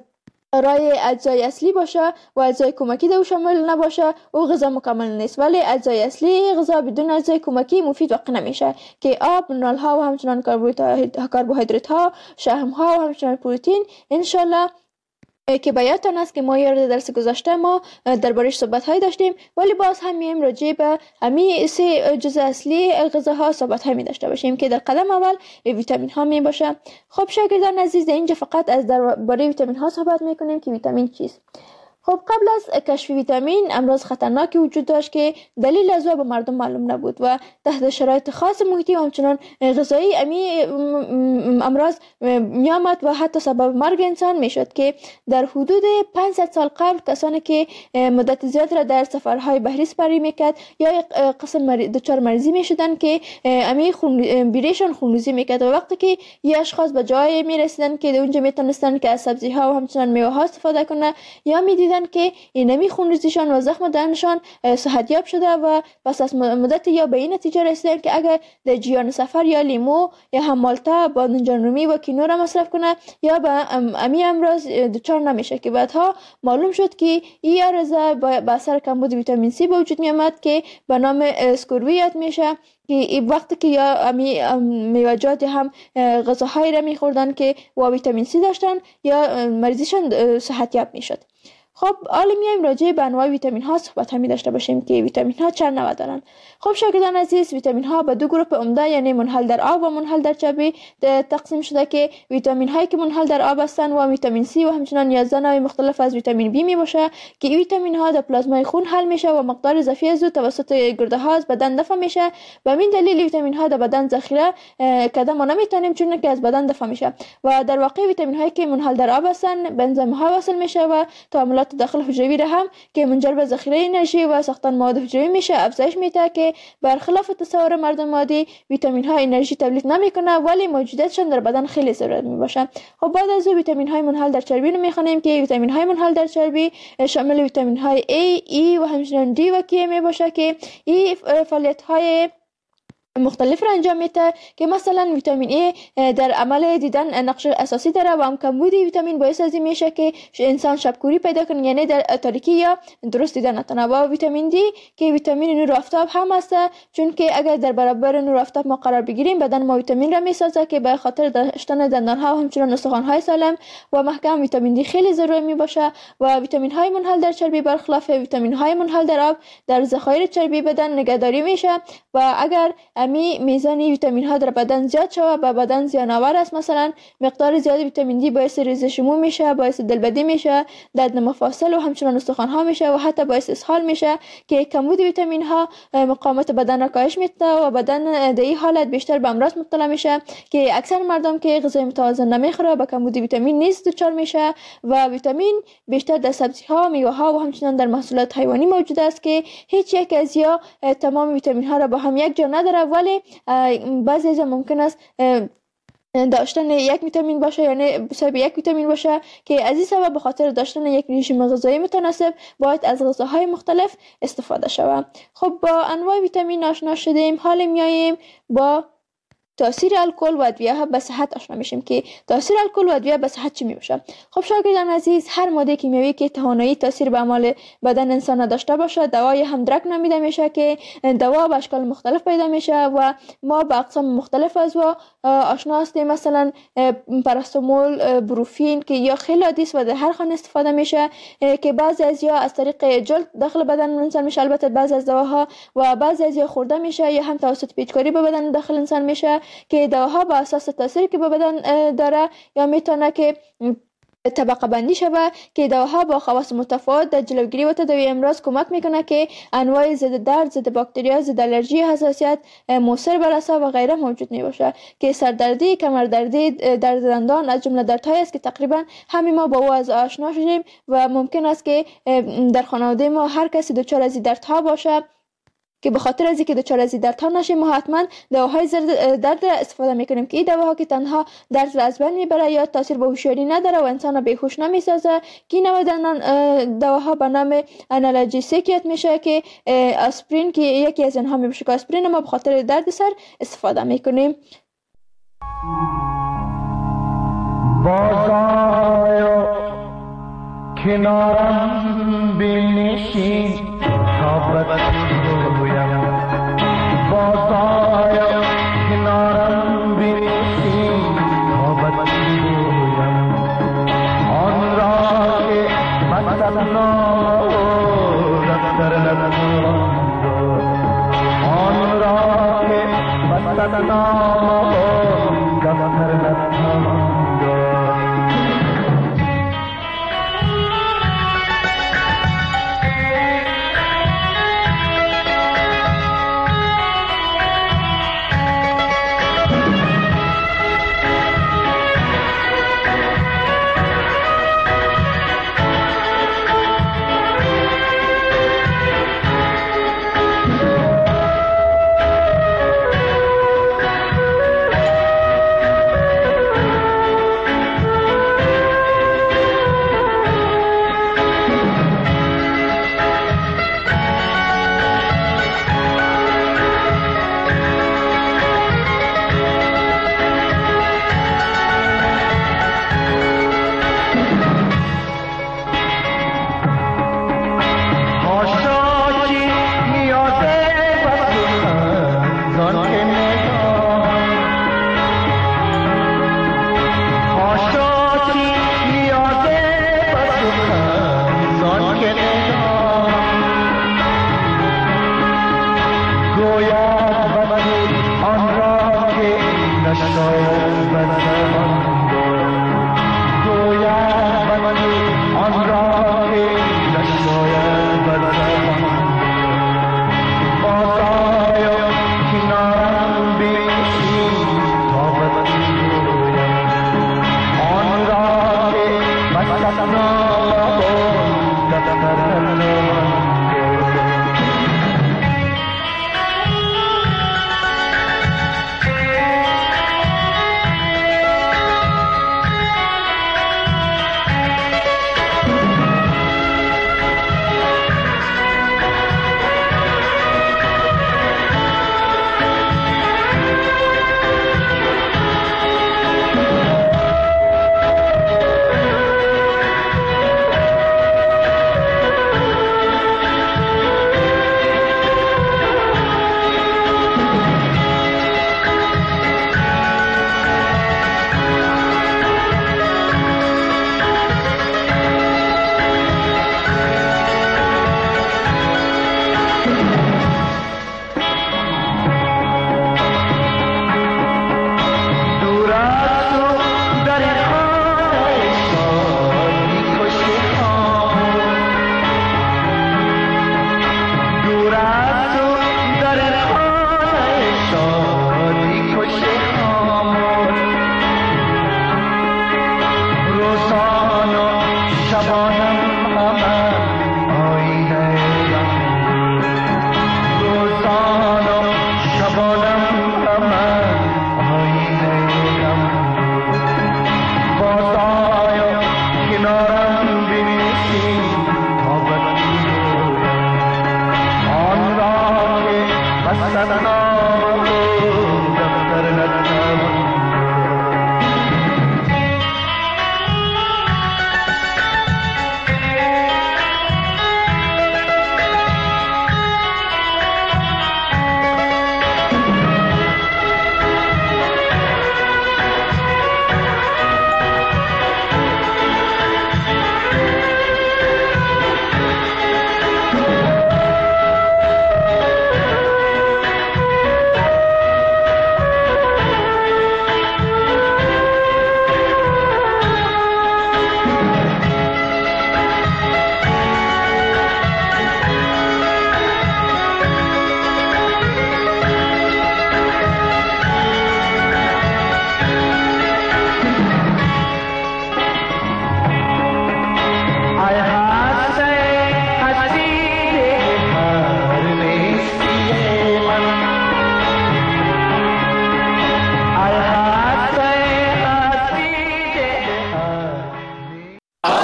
رای اجزای اصلی باشه و اجزای کمکی در او شامل نباشه او غذا مکمل نیست، ولی اجزای اصلی غذا بدون اجزای کمکی مفید واقع نمیشه که آب، منرال ها و همچنان کربوهیدرات ها، شحم ها و همچنان پروتئین. انشالله که بیاتون است که ما یارد درس گذاشته ما دربارش صحبت های داشتیم، ولی باز هم میم راجع به همی سه جزء اصلی غذاها صحبت های می داشته باشیم که در قدم اول ویتامین ها می باشه. خب شاگردان عزیز، اینجا فقط از درباره ویتامین ها صحبت می کنیم که ویتامین چیست. خب قبل از کشف ویتامین امراض خطرناکی وجود داشت که دلیل از او به مردم معلوم نبود و تحت شرایط خاص محیطی و همچنان غذایی امی امراض می آمد و حتی سبب مرگ انسان می شد که در حدود پانصد سال قبل کسانی که مدت زیاد را در سفرهای بحری سپری میکرد یا یک قسم دچار مریضی می شدن که امی خون بیریشان خونریزی میکرد و وقتی که یه اشخاص به جای می رسیدن که اونجا میتونستن که از سبزی ها و همچنان میوه ها استفاده کنه یا می که اینمی خونریزیشان و زخم دهنشان صحتیاب شده و پس از مدت یا به این نتیجه رسیدن که اگر در جریان سفر یا لیمو یا هم مالتا، بادمجان رومی و کینو را مصرف کنه یا به امی امراض دچار نمیشه که بعدها معلوم شد که این عرضه به اثر کمبود ویتامین سی به وجود می آمد که به نام اسکوروی یاد میشه که وقتی که یا امی میوه‌جات هم غذاهایی را میخوردن که و ویتامین سی داشتن یا مریضیشان صحتیاب میشد. خب حالا میایم راجع به انواع ویتامین ها صحبت همی داشته باشیم که ویتامین ها چند نوع دارن. خب شاگردان عزیز، ویتامین ها به دو گروه عمده یعنی منحل در آب و منحل در چربی تقسیم شده که ویتامین هایی که منحل در آب هستند و ویتامین سی و همچنین یازده نوع مختلف از ویتامین بی می باشه که این ویتامین ها در پلازمای خون حل میشه و مقدار اضافی از او توسط گرده ها از بدن دفع میشه و همین دلیل ویتامین ها در بدن ذخیره کرده ما نمیتونیم چون که از بدن دفع میشه و در واقع ویتامین هایی که منحل در آب هستند به انزیم ها وصل میشه و تعاملات داخل حجروی را هم که منجر به ذخیره انرژی و ساختن مواد حجروی میشه افزایش میده که برخلاف تصور مردم عادی ویتامین ها انرژی تولید نمیکنه ولی موجودیتشان در بدن خیلی ضرورت میباشه. خب بعد از او ویتامین های منحل در چربی رو میخوانیم که ویتامین های منحل در چربی شامل ویتامین های A، E و همچنین D و K میباشه که این فعالیت های مختلف را انجام میده که مثلا ویتامین A در عمل دیدن نقش اساسی داره و هم کمبود ویتامین باعث از این میشه که انسان شبکوری پیدا کنه یعنی در تاریکی یا درست دیدن نتونه. و ویتامین D که ویتامین نور آفتاب هم هست چون که اگر در برابر نور آفتاب ما قرار بگیریم بدن ما ویتامین را میسازه که به خاطر داشتن دندان ها و همچنین استخوان های سالم و محکم ویتامین D خیلی ضروری می باشه. و ویتامین های منحل در چربی برخلاف ویتامین های منحل در آب در ذخایر چربی بدن نگهداری میشه و اگر امی میزان ویتامین ها در بدن زیاد شود و بدن زیانآور است. مثلا مقدار زیاد ویتامین دی باعث ریزش مو میشه، باعث دلبدی میشه، درد مفاصل و همچنان استخوان ها میشه و حتی باعث اسهال میشه که کمبود ویتامین ها مقاومت بدن را کاهش میده و بدن در این حالت بیشتر به امراض مبتلا میشه که اکثر مردم که غذای متوازن نمیخوره با کمبود ویتامین نیز دچار میشه. و ویتامین بیشتر در سبزی ها، میوه ها و همچنان در محصولات حیوانی موجود است که هیچ یک از یا تمام ویتامین ها را با هم یک جا نداره، ولی بعضی از ممکن است داشتن یک ویتامین باشه یعنی بسبب یک ویتامین باشه که از این سبب به خاطر داشتن یک رژیم غذایی متناسب باید از غذاهای مختلف استفاده شود. خب با انواع ویتامین آشنا شدیم، حالا میاییم با تاثیر الکل و ادویه ها به صحت آشنا میشیم که تاثیر الکل و ادویه به صحت چی میباشه. خب شاگردان عزیز، هر ماده کیمیایی که توانایی تاثیر به اعمال بدن انسان نداشته باشه دوای همدرک نامیده میشه که دوا به اشکال مختلف پیدا میشه و ما به اقسام مختلف از و آشنا هستیم. مثلا پاراستامول، بروفین که یا خیلی عادی است و در هر خانه استفاده میشه که بعضی از یا از طریق جلد داخل بدن انسان میشه، البته بعضی از دواها و بعضی از یا خورده میشه یا هم توسط پیچکاری به بدن داخل انسان میشه که دواها با اساس تاثیری که به بدن داره یا میتونه که طبقه بندی شود که دواها با خواص متفاوت در جلوگیری و تداوی امراض کمک میکنه که انواع ضد درد، ضد باکتریا، ضد آلرژی، حساسیت، موثر بر اعصاب و غیره موجود میباشه که سردردی، کمردردی، درد دندان از جمله دردهایی است که تقریبا همه ما با او از آشنا شدیم و ممکن است که در خانواده ما هر کسی دچار از این دردها باشه که به خاطر از اینکه دچار از درد ها نشیم ما حتما دواهای درد استفاده میکنیم که این دواها که تنها درد را از بین میبره یا تاثیر به هوشیاری نداره و انسان را بیهوش نمیسازه که این نوع دواها به نام آنالژیسیک میشه که آسپرین که یکی از اینها میشه که آسپرین ما به خاطر درد سر استفاده میکنیم. بازآی کنارم بنشین تا بازآی کنارم بنشین تا بگویم آن را که من